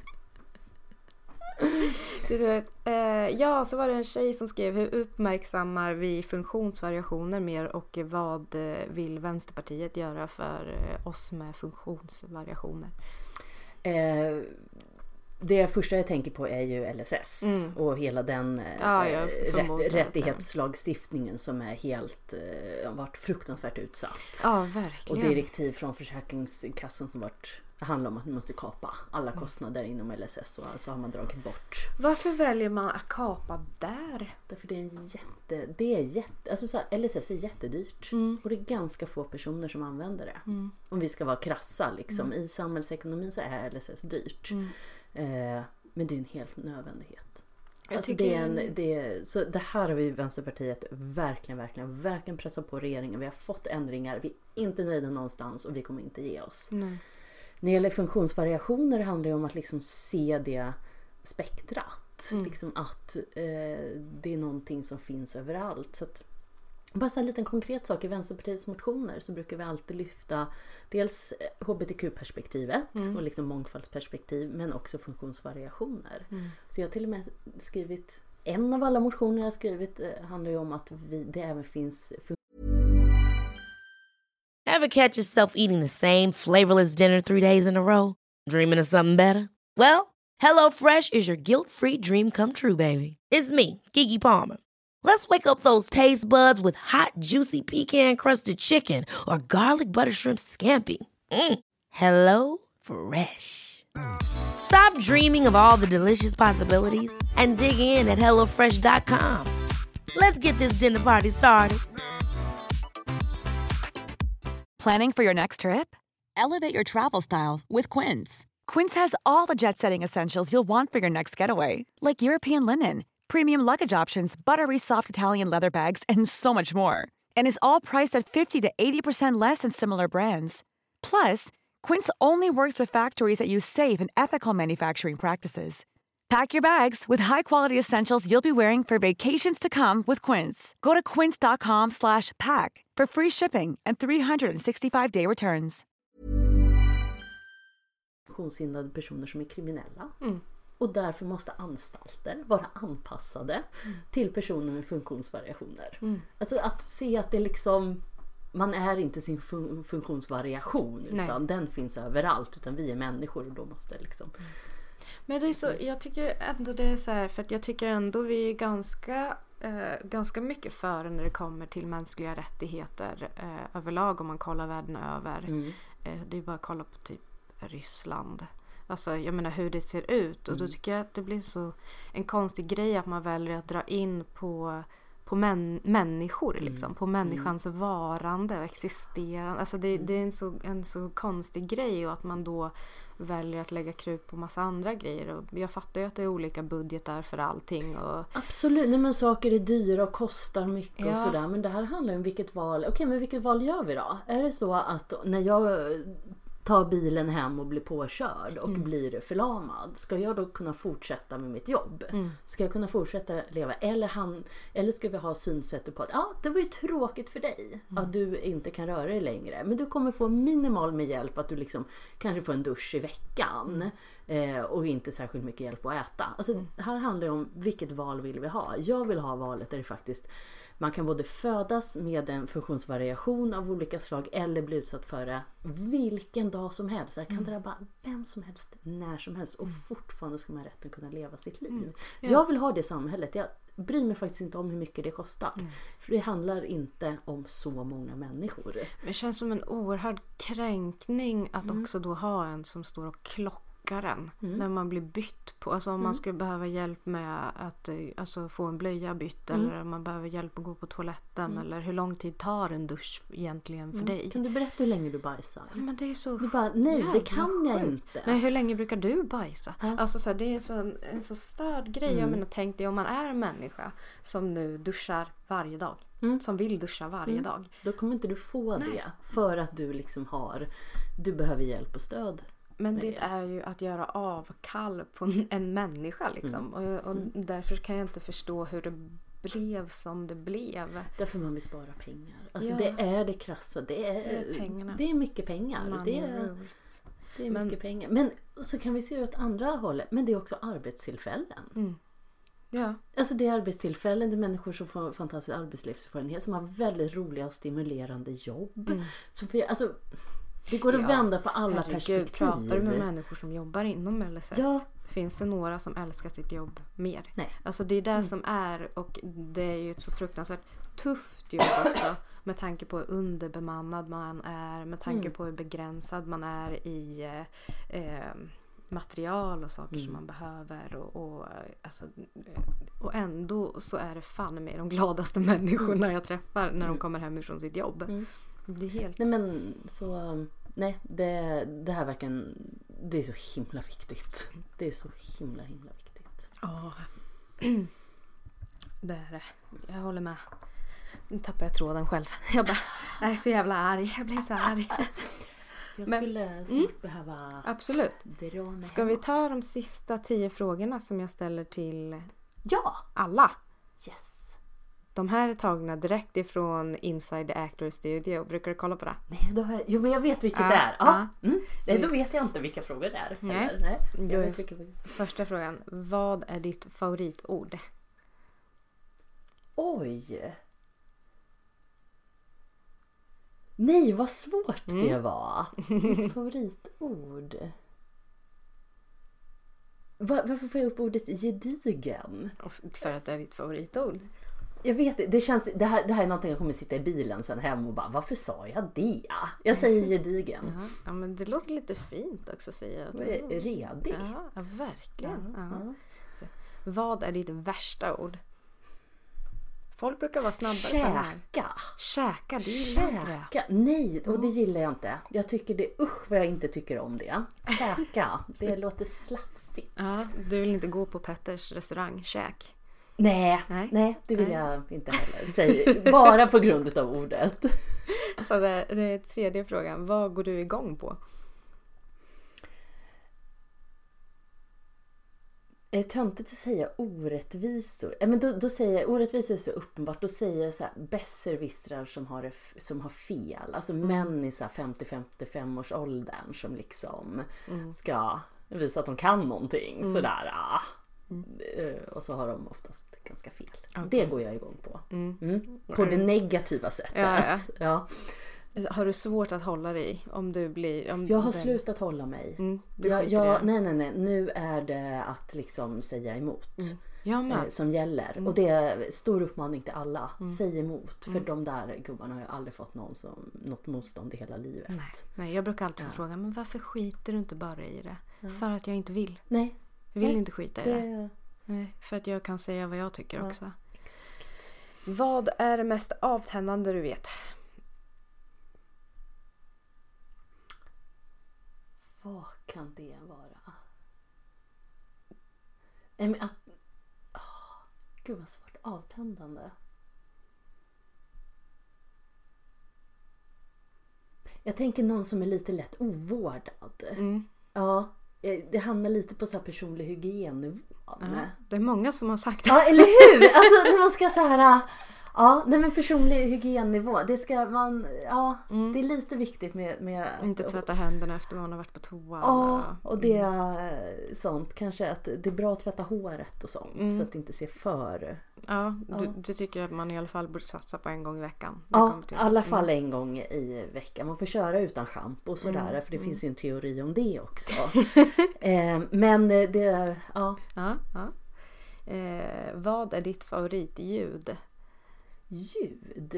Så var det en tjej som skrev: hur uppmärksammar vi funktionsvariationer mer och vad vill Vänsterpartiet göra för oss med funktionsvariationer? Det första jag tänker på är ju LSS och hela den rättighetslagstiftningen som är helt varit fruktansvärt utsatt. Ja, verkligen. Och direktiv från Försäkringskassan som handlar om att man måste kapa alla kostnader inom LSS och så har man dragit bort. Varför väljer man att kapa där? Därför alltså LSS är jättedyrt och det är ganska få personer som använder det. Om vi ska vara krassa liksom. I samhällsekonomin så är LSS dyrt. Men det är en helt nödvändighet. Alltså så det här har vi i Vänsterpartiet verkligen pressat på regeringen. Vi har fått ändringar, vi är inte nöjda någonstans och vi kommer inte ge oss. Nej. När det gäller funktionsvariationer handlar det om att liksom se det spektrat. Liksom att det är någonting som finns överallt. Så att, bara så en liten konkret sak i Vänsterpartiets motioner så brukar vi alltid lyfta dels hbtq-perspektivet och liksom mångfaldsperspektiv men också funktionsvariationer. Så jag har till och med skrivit, en av alla motioner jag har skrivit handlar ju om att det även finns Ever catch yourself eating the same flavorless dinner 3 days in a row? Dreaming of something better? Well, HelloFresh is your guilt-free dream come true, baby. It's me, Keke Palmer. Let's wake up those taste buds with hot, juicy pecan-crusted chicken or garlic butter shrimp scampi. Hello Fresh. Stop dreaming of all the delicious possibilities and dig in at HelloFresh.com. Let's get this dinner party started. Planning for your next trip? Elevate your travel style with Quince. Quince has all the jet-setting essentials you'll want for your next getaway, like European linen, premium luggage options, buttery soft Italian leather bags, and so much more. And is all priced at 50 to 80% less than similar brands. Plus, Quince only works with factories that use safe and ethical manufacturing practices. Pack your bags with high-quality essentials you'll be wearing for vacations to come with Quince. Go to quince.com/pack for free shipping and 365-day returns. Funktionshindrade personer som är kriminella. Och därför måste anstalter vara anpassade till personer med funktionsvariationer. Alltså att se att det liksom, man är inte sin funktionsvariation utan den finns överallt, utan vi är människor och då måste liksom... Men det är så, jag tycker ändå det är så här, för att jag tycker ändå vi är ganska mycket före när det kommer till mänskliga rättigheter överlag, om man kollar världen över. Det är bara att kolla på typ Ryssland. Alltså jag menar hur det ser ut, och då tycker jag att det blir så en konstig grej att man väljer att dra in på människor liksom, på människans varande och existerande. Alltså det är en så konstig grej, och att man då väljer att lägga krut på massa andra grejer. Och jag fattar ju att det är olika budgetar för allting. Och... Absolut, nej, men saker är dyra och kostar mycket och sådär. Men det här handlar om vilket val. Okej, men vilket val gör vi då? Är det så att när jag tar bilen hem och blir påkörd och blir förlamad, ska jag då kunna fortsätta med mitt jobb? Ska jag kunna fortsätta leva? Eller ska vi ha synsättet på att det var ju tråkigt för dig att du inte kan röra dig längre, men du kommer få minimal med hjälp, att du liksom kanske får en dusch i veckan och inte särskilt mycket hjälp att äta. Alltså det här handlar om vilket val vill vi ha. Jag vill ha valet där det faktiskt man kan både födas med en funktionsvariation av olika slag eller bli utsatt för det vilken dag som helst. Det kan drabba vem som helst, när som helst, och fortfarande ska man ha rätten att kunna leva sitt liv. Jag vill ha det samhället. Jag bryr mig faktiskt inte om hur mycket det kostar. För det handlar inte om så många människor. Det känns som en oerhörd kränkning att också då ha en som står och klockaren när man blir bytt på. Alltså om man skulle behöva hjälp med att få en blöja bytt, eller om man behöver hjälp att gå på toaletten, eller hur lång tid tar en dusch egentligen för dig. Kan du berätta hur länge du bajsar? Ja, men det är så... Du bara, nej, det kan jag inte. Nej, hur länge brukar du bajsa? Alltså så här, det är en så störd grej. Jag menar, tänk dig om man är en människa som nu duschar varje dag. Som vill duscha varje dag. Då kommer inte du få det, för att du liksom du behöver hjälp och stöd. Men det är ju att göra avkall på en människa liksom. Och därför kan jag inte förstå hur det blev som det blev. Därför man vill spara pengar. Alltså det är det krassa. Det är pengarna. Det är mycket pengar. Det är mycket pengar. Men så kan vi se åt andra hållet. Men det är också arbetstillfällen. Ja. Alltså det är arbetstillfällen, det är människor som får fantastisk arbetslivserfarenhet, som har väldigt roliga och stimulerande jobb. Alltså det går att vända på alla perspektiv. Pratar du med människor som jobbar inom LSS? Finns det några som älskar sitt jobb mer? Nej. Alltså det är det som är, och det är ju ett så fruktansvärt tufft jobb också. Med tanke på hur underbemannad man är, med tanke på hur begränsad man är i material och saker som man behöver, och ändå så är det fan med de gladaste människorna jag träffar när de kommer hem ifrån sitt jobb. Det är helt... Nej, men så... Nej, det här verkligen... Det är så himla viktigt. Det är så himla viktigt. Ja. Det är det. Jag håller med. Nu tappar jag tråden själv. Jag är så jävla arg. Jag blir så arg. Jag skulle snart behöva... Absolut. Ska vi ta de sista 10 frågorna som jag ställer till alla? Yes. De här är tagna direkt ifrån Inside the Actor Studio. Brukar du kolla på det? Nej, men jag vet vilket det är. Nej, då vet jag inte vilka frågor det är. Nej. Första frågan. Vad är ditt favoritord? Oj. Nej, vad svårt det var. Mitt favoritord. Varför får jag upp ordet gedigen? För att det är ditt favoritord. Jag vet, det här är någonting jag kommer sitta i bilen sen hem och bara, varför sa jag det? Jag säger gedigen. Ja, men det låter lite fint också att säga. Redigt. Ja, verkligen. Ja. Vad är ditt värsta ord? Folk brukar vara snabbare på det här. Käka, det gillar jag inte. Nej, och det gillar jag inte. Jag tycker det, vad jag inte tycker om det. Käka, det låter slafsigt. Ja, du vill inte gå på Petters restaurang, käk? Nej, det vill jag inte heller säga. Bara på grund av ordet. Så det är tredje frågan. Vad går du igång på? Är töntigt att säga orättvisor? Men då säger jag, orättvisor är så uppenbart. Då säger jag så här, besserwissrar som har fel. Alltså män i så här 50-55 års åldern som liksom ska visa att de kan någonting. Sådär. Och så har de oftast ganska fel. Okay. Det går jag igång på. På det negativa sättet. Ja. Har du svårt att hålla dig om du blir... jag har slutat hålla mig. Nej. Nu är det att liksom säga emot. Som gäller. Och det är stor uppmaning till alla. Säg emot. För de där gubbarna har jag aldrig fått något motstånd i hela livet. Nej, jag brukar alltid få fråga, men varför skiter du inte bara i det? För att jag inte vill. Nej. Jag vill inte skita i det. Nej, för att jag kan säga vad jag tycker också. Exakt. Vad är det mest avtändande du vet? Vad kan det vara? Gud vad svårt. Avtändande. Jag tänker någon som är lite lätt ovårdad. Ja, det hamnar lite på så här personlig hygiennivå. Det är många som har sagt det. Ja, eller hur? Alltså när man ska så här... Ja, nej men personlig hygiennivå. Det ska man... Ja, det är lite viktigt med inte tvätta händerna efter man har varit på toa. Ja, och det är sånt. Kanske att det är bra att tvätta håret och sånt. Så att det inte ser för... Ja, du tycker att man i alla fall borde satsa på en gång i veckan? Ja, i alla fall en gång i veckan. Man får köra utan shampoo och sådär. För det finns ju en teori om det också. Men det... Ja. Vad är ditt favoritljud? Ljud?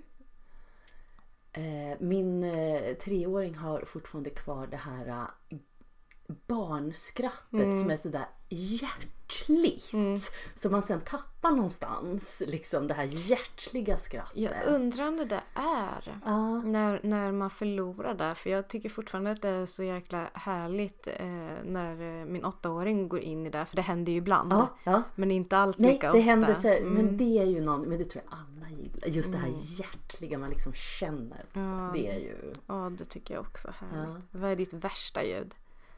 Min 3-åring har fortfarande kvar det här barnskrattet som är sådär hjärtligt. Så man sen tappar någonstans liksom det här hjärtliga skrattet. Jag undrar om det är när man förlorar det. För jag tycker fortfarande att det är så jäkla härligt när min 8-åring går in i det. För det händer ju ibland. Men inte alls lika ofta. Nej, det händer så, men det är ju någon, men det tror jag alla gillar. Just det här hjärtliga man liksom känner. Det är ju... Ja, det tycker jag också är härligt. Vad är ditt värsta ljud?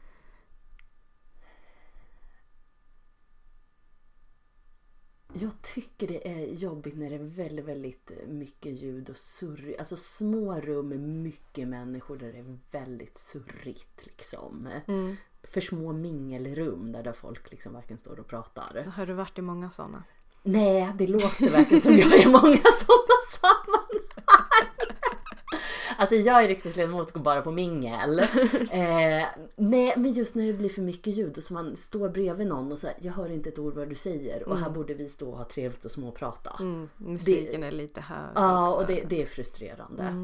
Jag tycker det är jobbigt när det är väldigt, väldigt mycket ljud och surr. Alltså små rum med mycket människor där det är väldigt surrigt liksom. För små mingelrum där folk liksom verkligen står och pratar. Har du varit i många sådana? Nej, det låter verkligen som jag är i många sådana sammanhang. Alltså jag är riksdagsledamot och går bara på mingel. Nej, men just när det blir för mycket ljud och så man står bredvid någon och så här, jag hör inte ett ord vad du säger och här borde vi stå och ha trevligt och småprata. Musiken är lite hög. Ja, också. Och det är frustrerande.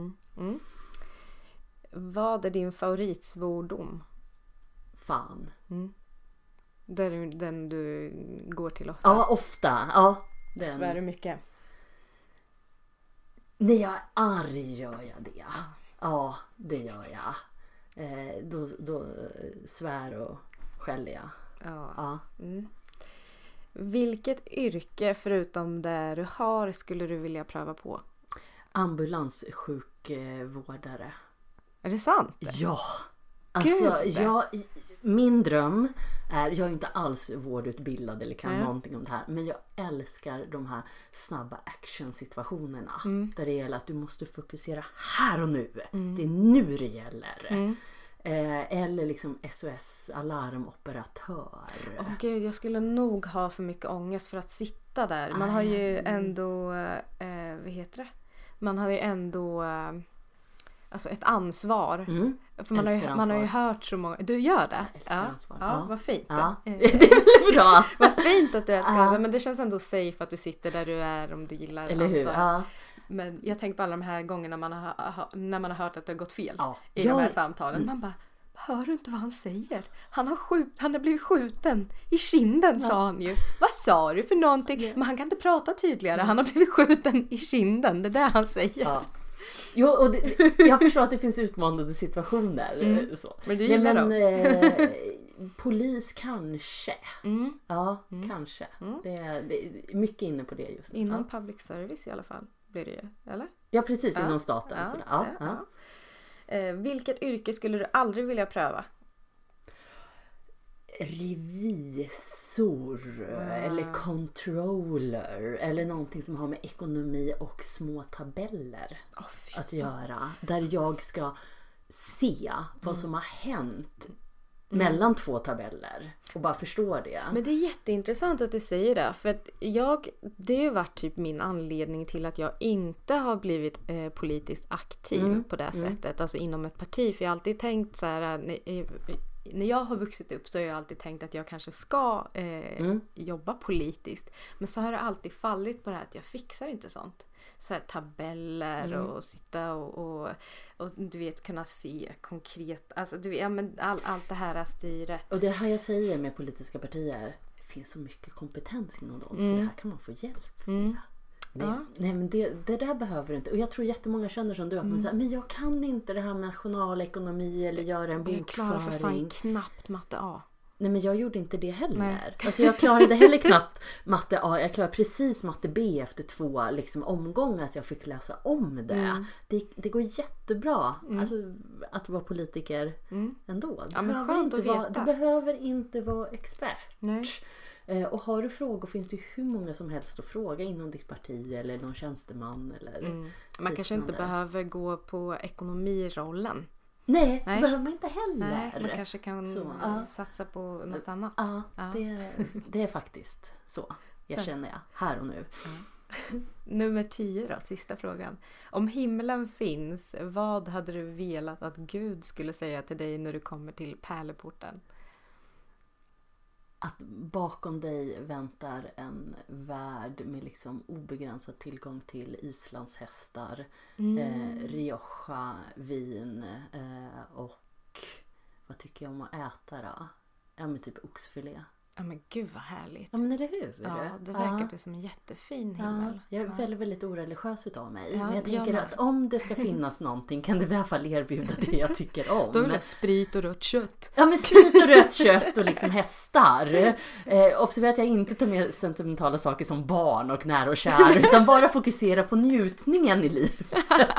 Vad är din favoritsvordom? Fan. Det är den du går till oftast. Ja, ofta. Ja, svär du mycket? När jag är arg gör jag det. Ja, det gör jag. Då svär och skäller jag. Ja. Vilket yrke förutom det du har skulle du vilja pröva på? Ambulanssjukvårdare. Är det sant? Ja. Alltså, min dröm är, jag är inte alls vårdutbildad eller kan någonting om det här, men jag älskar de här snabba actionsituationerna där det gäller att du måste fokusera här och nu. Det är nu det gäller. Eller liksom SOS alarmoperatör. Gud, jag skulle nog ha för mycket ångest för att sitta där. Man har ju ändå vad heter det? Man har ju ändå alltså ett ansvar. För man har ju hört så många. Du gör det? Ja, vad fint. Ja. Det är bra. Vad fint att du älskar det. Men det känns ändå safe att du sitter där du är om du gillar eller ansvar. Hur? Ja. Men jag tänker på alla de här gångerna när man har hört att det har gått fel i de här samtalen. Man bara, hör du inte vad han säger? Han har blivit skjuten i kinden, sa han ju. Vad sa du för någonting? Men han kan inte prata tydligare. Han har blivit skjuten i kinden. Det är det han säger. Ja. Jo, och jag förstår att det finns utmanande situationer. Så. Men det gillar polis kanske. Kanske. Det är mycket inne på det just nu. Inom public service i alla fall blir det ju, eller? Ja, precis, inom staten. Vilket yrke skulle du aldrig vilja pröva? Revisor eller controller eller någonting som har med ekonomi och små tabeller att göra. Där jag ska se vad som har hänt mellan två tabeller och bara förstå det. Men det är jätteintressant att du säger det, för att det har ju varit typ min anledning till att jag inte har blivit politiskt aktiv på det sättet, alltså inom ett parti, för jag har alltid tänkt så här, när jag har vuxit upp så har jag alltid tänkt att jag kanske ska jobba politiskt, men så har det alltid fallit på det här att jag fixar inte sånt. Så här tabeller och sitta och du vet, kunna se konkret, alltså du vet, allt det här styret. Och det här jag säger med politiska partier, det finns så mycket kompetens inom dem, så det här kan man få hjälp med. Nej, men det där behöver du inte. Och jag tror jättemånga känner som du, att man säger, men jag kan inte det här med nationalekonomi eller göra en bokföring. Jag klarar för fan knappt matte A. Nej, men jag gjorde inte det heller. Alltså jag klarade heller knappt matte A. Jag klarade precis matte B efter 2 liksom, omgångar, att jag fick läsa om det. Det går jättebra alltså, att vara politiker ändå. Ja, men skönt att veta. Du behöver inte vara expert. Nej. Och har du frågor finns det ju hur många som helst att fråga inom ditt parti eller någon tjänsteman. Eller man kanske inte behöver gå på ekonomirollen. Nej, det behöver man inte heller. Nej, man kanske kan satsa på något annat. Ja. Det är faktiskt så. Jag känner jag. Här och nu. Nummer 10 då, sista frågan. Om himlen finns, vad hade du velat att Gud skulle säga till dig när du kommer till pärleporten? Att bakom dig väntar en värld med liksom obegränsad tillgång till islandshästar, Rioja, vin och vad tycker jag om att äta då? Ja, men typ oxfilé. Ja, men gud vad härligt. Ja, men är det hur? Ja, det verkar som en jättefin himmel. Jag är väldigt, väldigt oreligiös utav mig. Men jag tänker att om det ska finnas någonting kan det i alla fall erbjuda det jag tycker om. Då är det sprit och rött kött. Ja, men sprit och rött kött och liksom hästar. Observera att jag inte tar med sentimentala saker som barn och nära och kär, utan bara fokusera på njutningen i livet.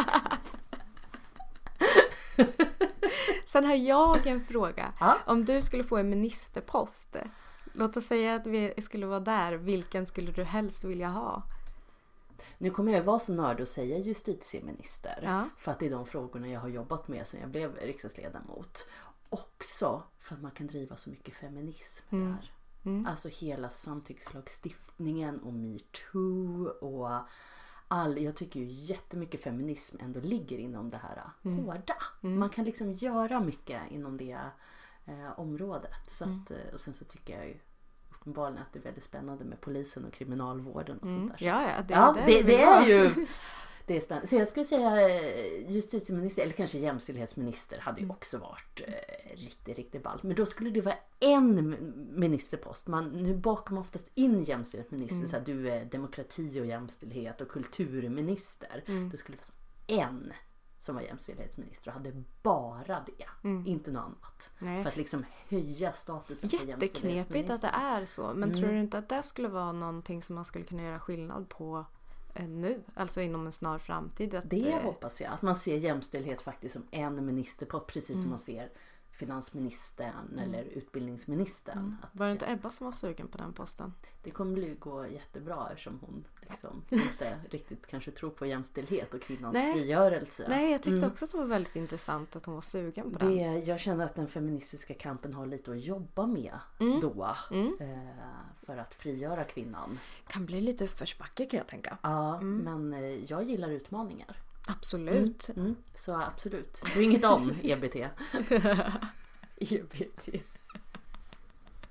Sen har jag en fråga. Om du skulle få en ministerpost, låt oss säga att vi skulle vara där, vilken skulle du helst vilja ha? Nu kommer jag vara så nörd och säga justitieminister. För att det är de frågorna jag har jobbat med sedan jag blev riksdagsledamot. Också för att man kan driva så mycket feminism där. Alltså hela samtyckslagstiftningen och MeToo och jag tycker ju jättemycket feminism ändå ligger inom det här hårda. Man kan liksom göra mycket inom det området. Så att, och sen så tycker jag ju uppenbarligen att det är väldigt spännande med polisen och kriminalvården och sånt där. Det är ju det är spännande. Så jag skulle säga justitieminister eller kanske jämställdhetsminister hade ju också varit riktigt ball. Men då skulle det vara en ministerpost. Nu bakar man oftast in jämställdhetsminister. Så att du är demokrati och jämställdhet och kulturminister. Då skulle det vara en som var jämställdhetsminister och hade bara det. Inte något annat. Nej. För att liksom höja statusen på jämställdhetsminister. Jätteknepigt att det är så. Men tror du inte att det skulle vara någonting som man skulle kunna göra skillnad på nu? Alltså inom en snar framtid? Det hoppas jag. Att man ser jämställdhet faktiskt som en ministerpost. Precis som man ser finansministern eller utbildningsministern. Var det inte Ebba som var sugen på den posten? Det kommer gå jättebra eftersom hon liksom inte riktigt kanske tror på jämställdhet och kvinnans frigörelse. Nej, jag tyckte också att det var väldigt intressant att hon var sugen på den. Jag känner att den feministiska kampen har lite att jobba med då. För att frigöra kvinnan. Kan bli lite uppförsbacke kan jag tänka. Ja, men jag gillar utmaningar. Absolut. Så absolut. Bring it on, EBT. EBT.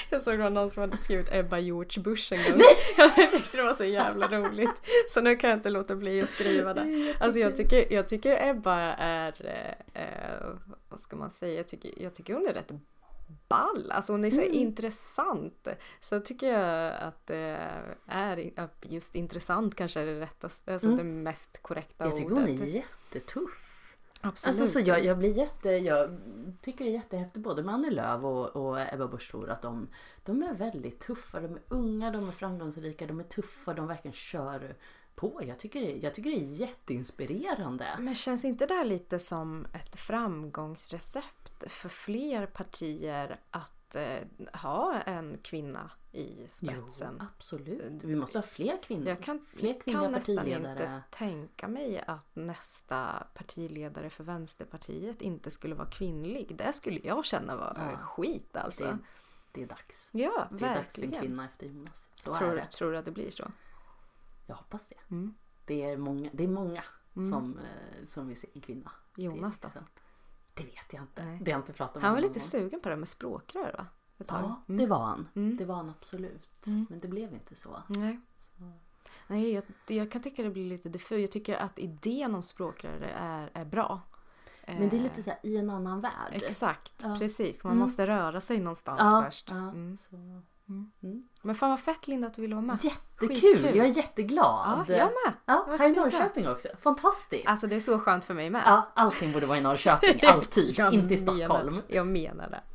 Jag såg någon som hade skrivit Ebba George Bush en gång. Jag tyckte det var så jävla roligt. Så nu kan jag inte låta bli att skriva det. Alltså jag tycker Ebba är, vad ska man säga? Jag tycker hon är rätt ball. Alltså hon är så intressant. Så tycker jag att det är just intressant kanske är det rätta, alltså det mest korrekta ordet. Jag tycker hon är jättetuff. Absolut. Alltså, så jag tycker det är jättehäftigt både med Annie Lööf och Ebba Busch Thor att de är väldigt tuffa, de är unga, de är framgångsrika, de är tuffa, de verkligen kör på. Jag tycker det är jätteinspirerande. Men känns inte det här lite som ett framgångsrecept för fler partier att ha en kvinna i spetsen? Jo, absolut. Vi måste ha fler kvinnor. Jag kan nästan inte tänka mig att nästa partiledare för Vänsterpartiet inte skulle vara kvinnlig. Det skulle jag känna var skit alltså. Det är dags. Ja, det är verkligen. dags för en kvinna efter Jonas. Tror du att det blir så? Jag hoppas det. Det är många som vill se en kvinna. Jonas då? Det vet jag inte. Det har jag inte pratat med. Han var lite sugen på det med språkrör va? Ja, det var han. Det var han absolut. Men det blev inte så. Nej. Nej, jag kan tycka det blir lite diffus. Jag tycker att idén om språkrör är bra. Men det är lite så här i en annan värld. Exakt, precis. Man måste röra sig någonstans först. Men fan vad fett Linda att du ville vara med. Jättekul, Skitkul. Jag är jätteglad. Ja, jag med. Ja, här i Norrköping också. Fantastiskt. Alltså det är så skönt för mig med. Ja, allting borde vara i Norrköping, alltid. Inte i Stockholm. Jag menar det.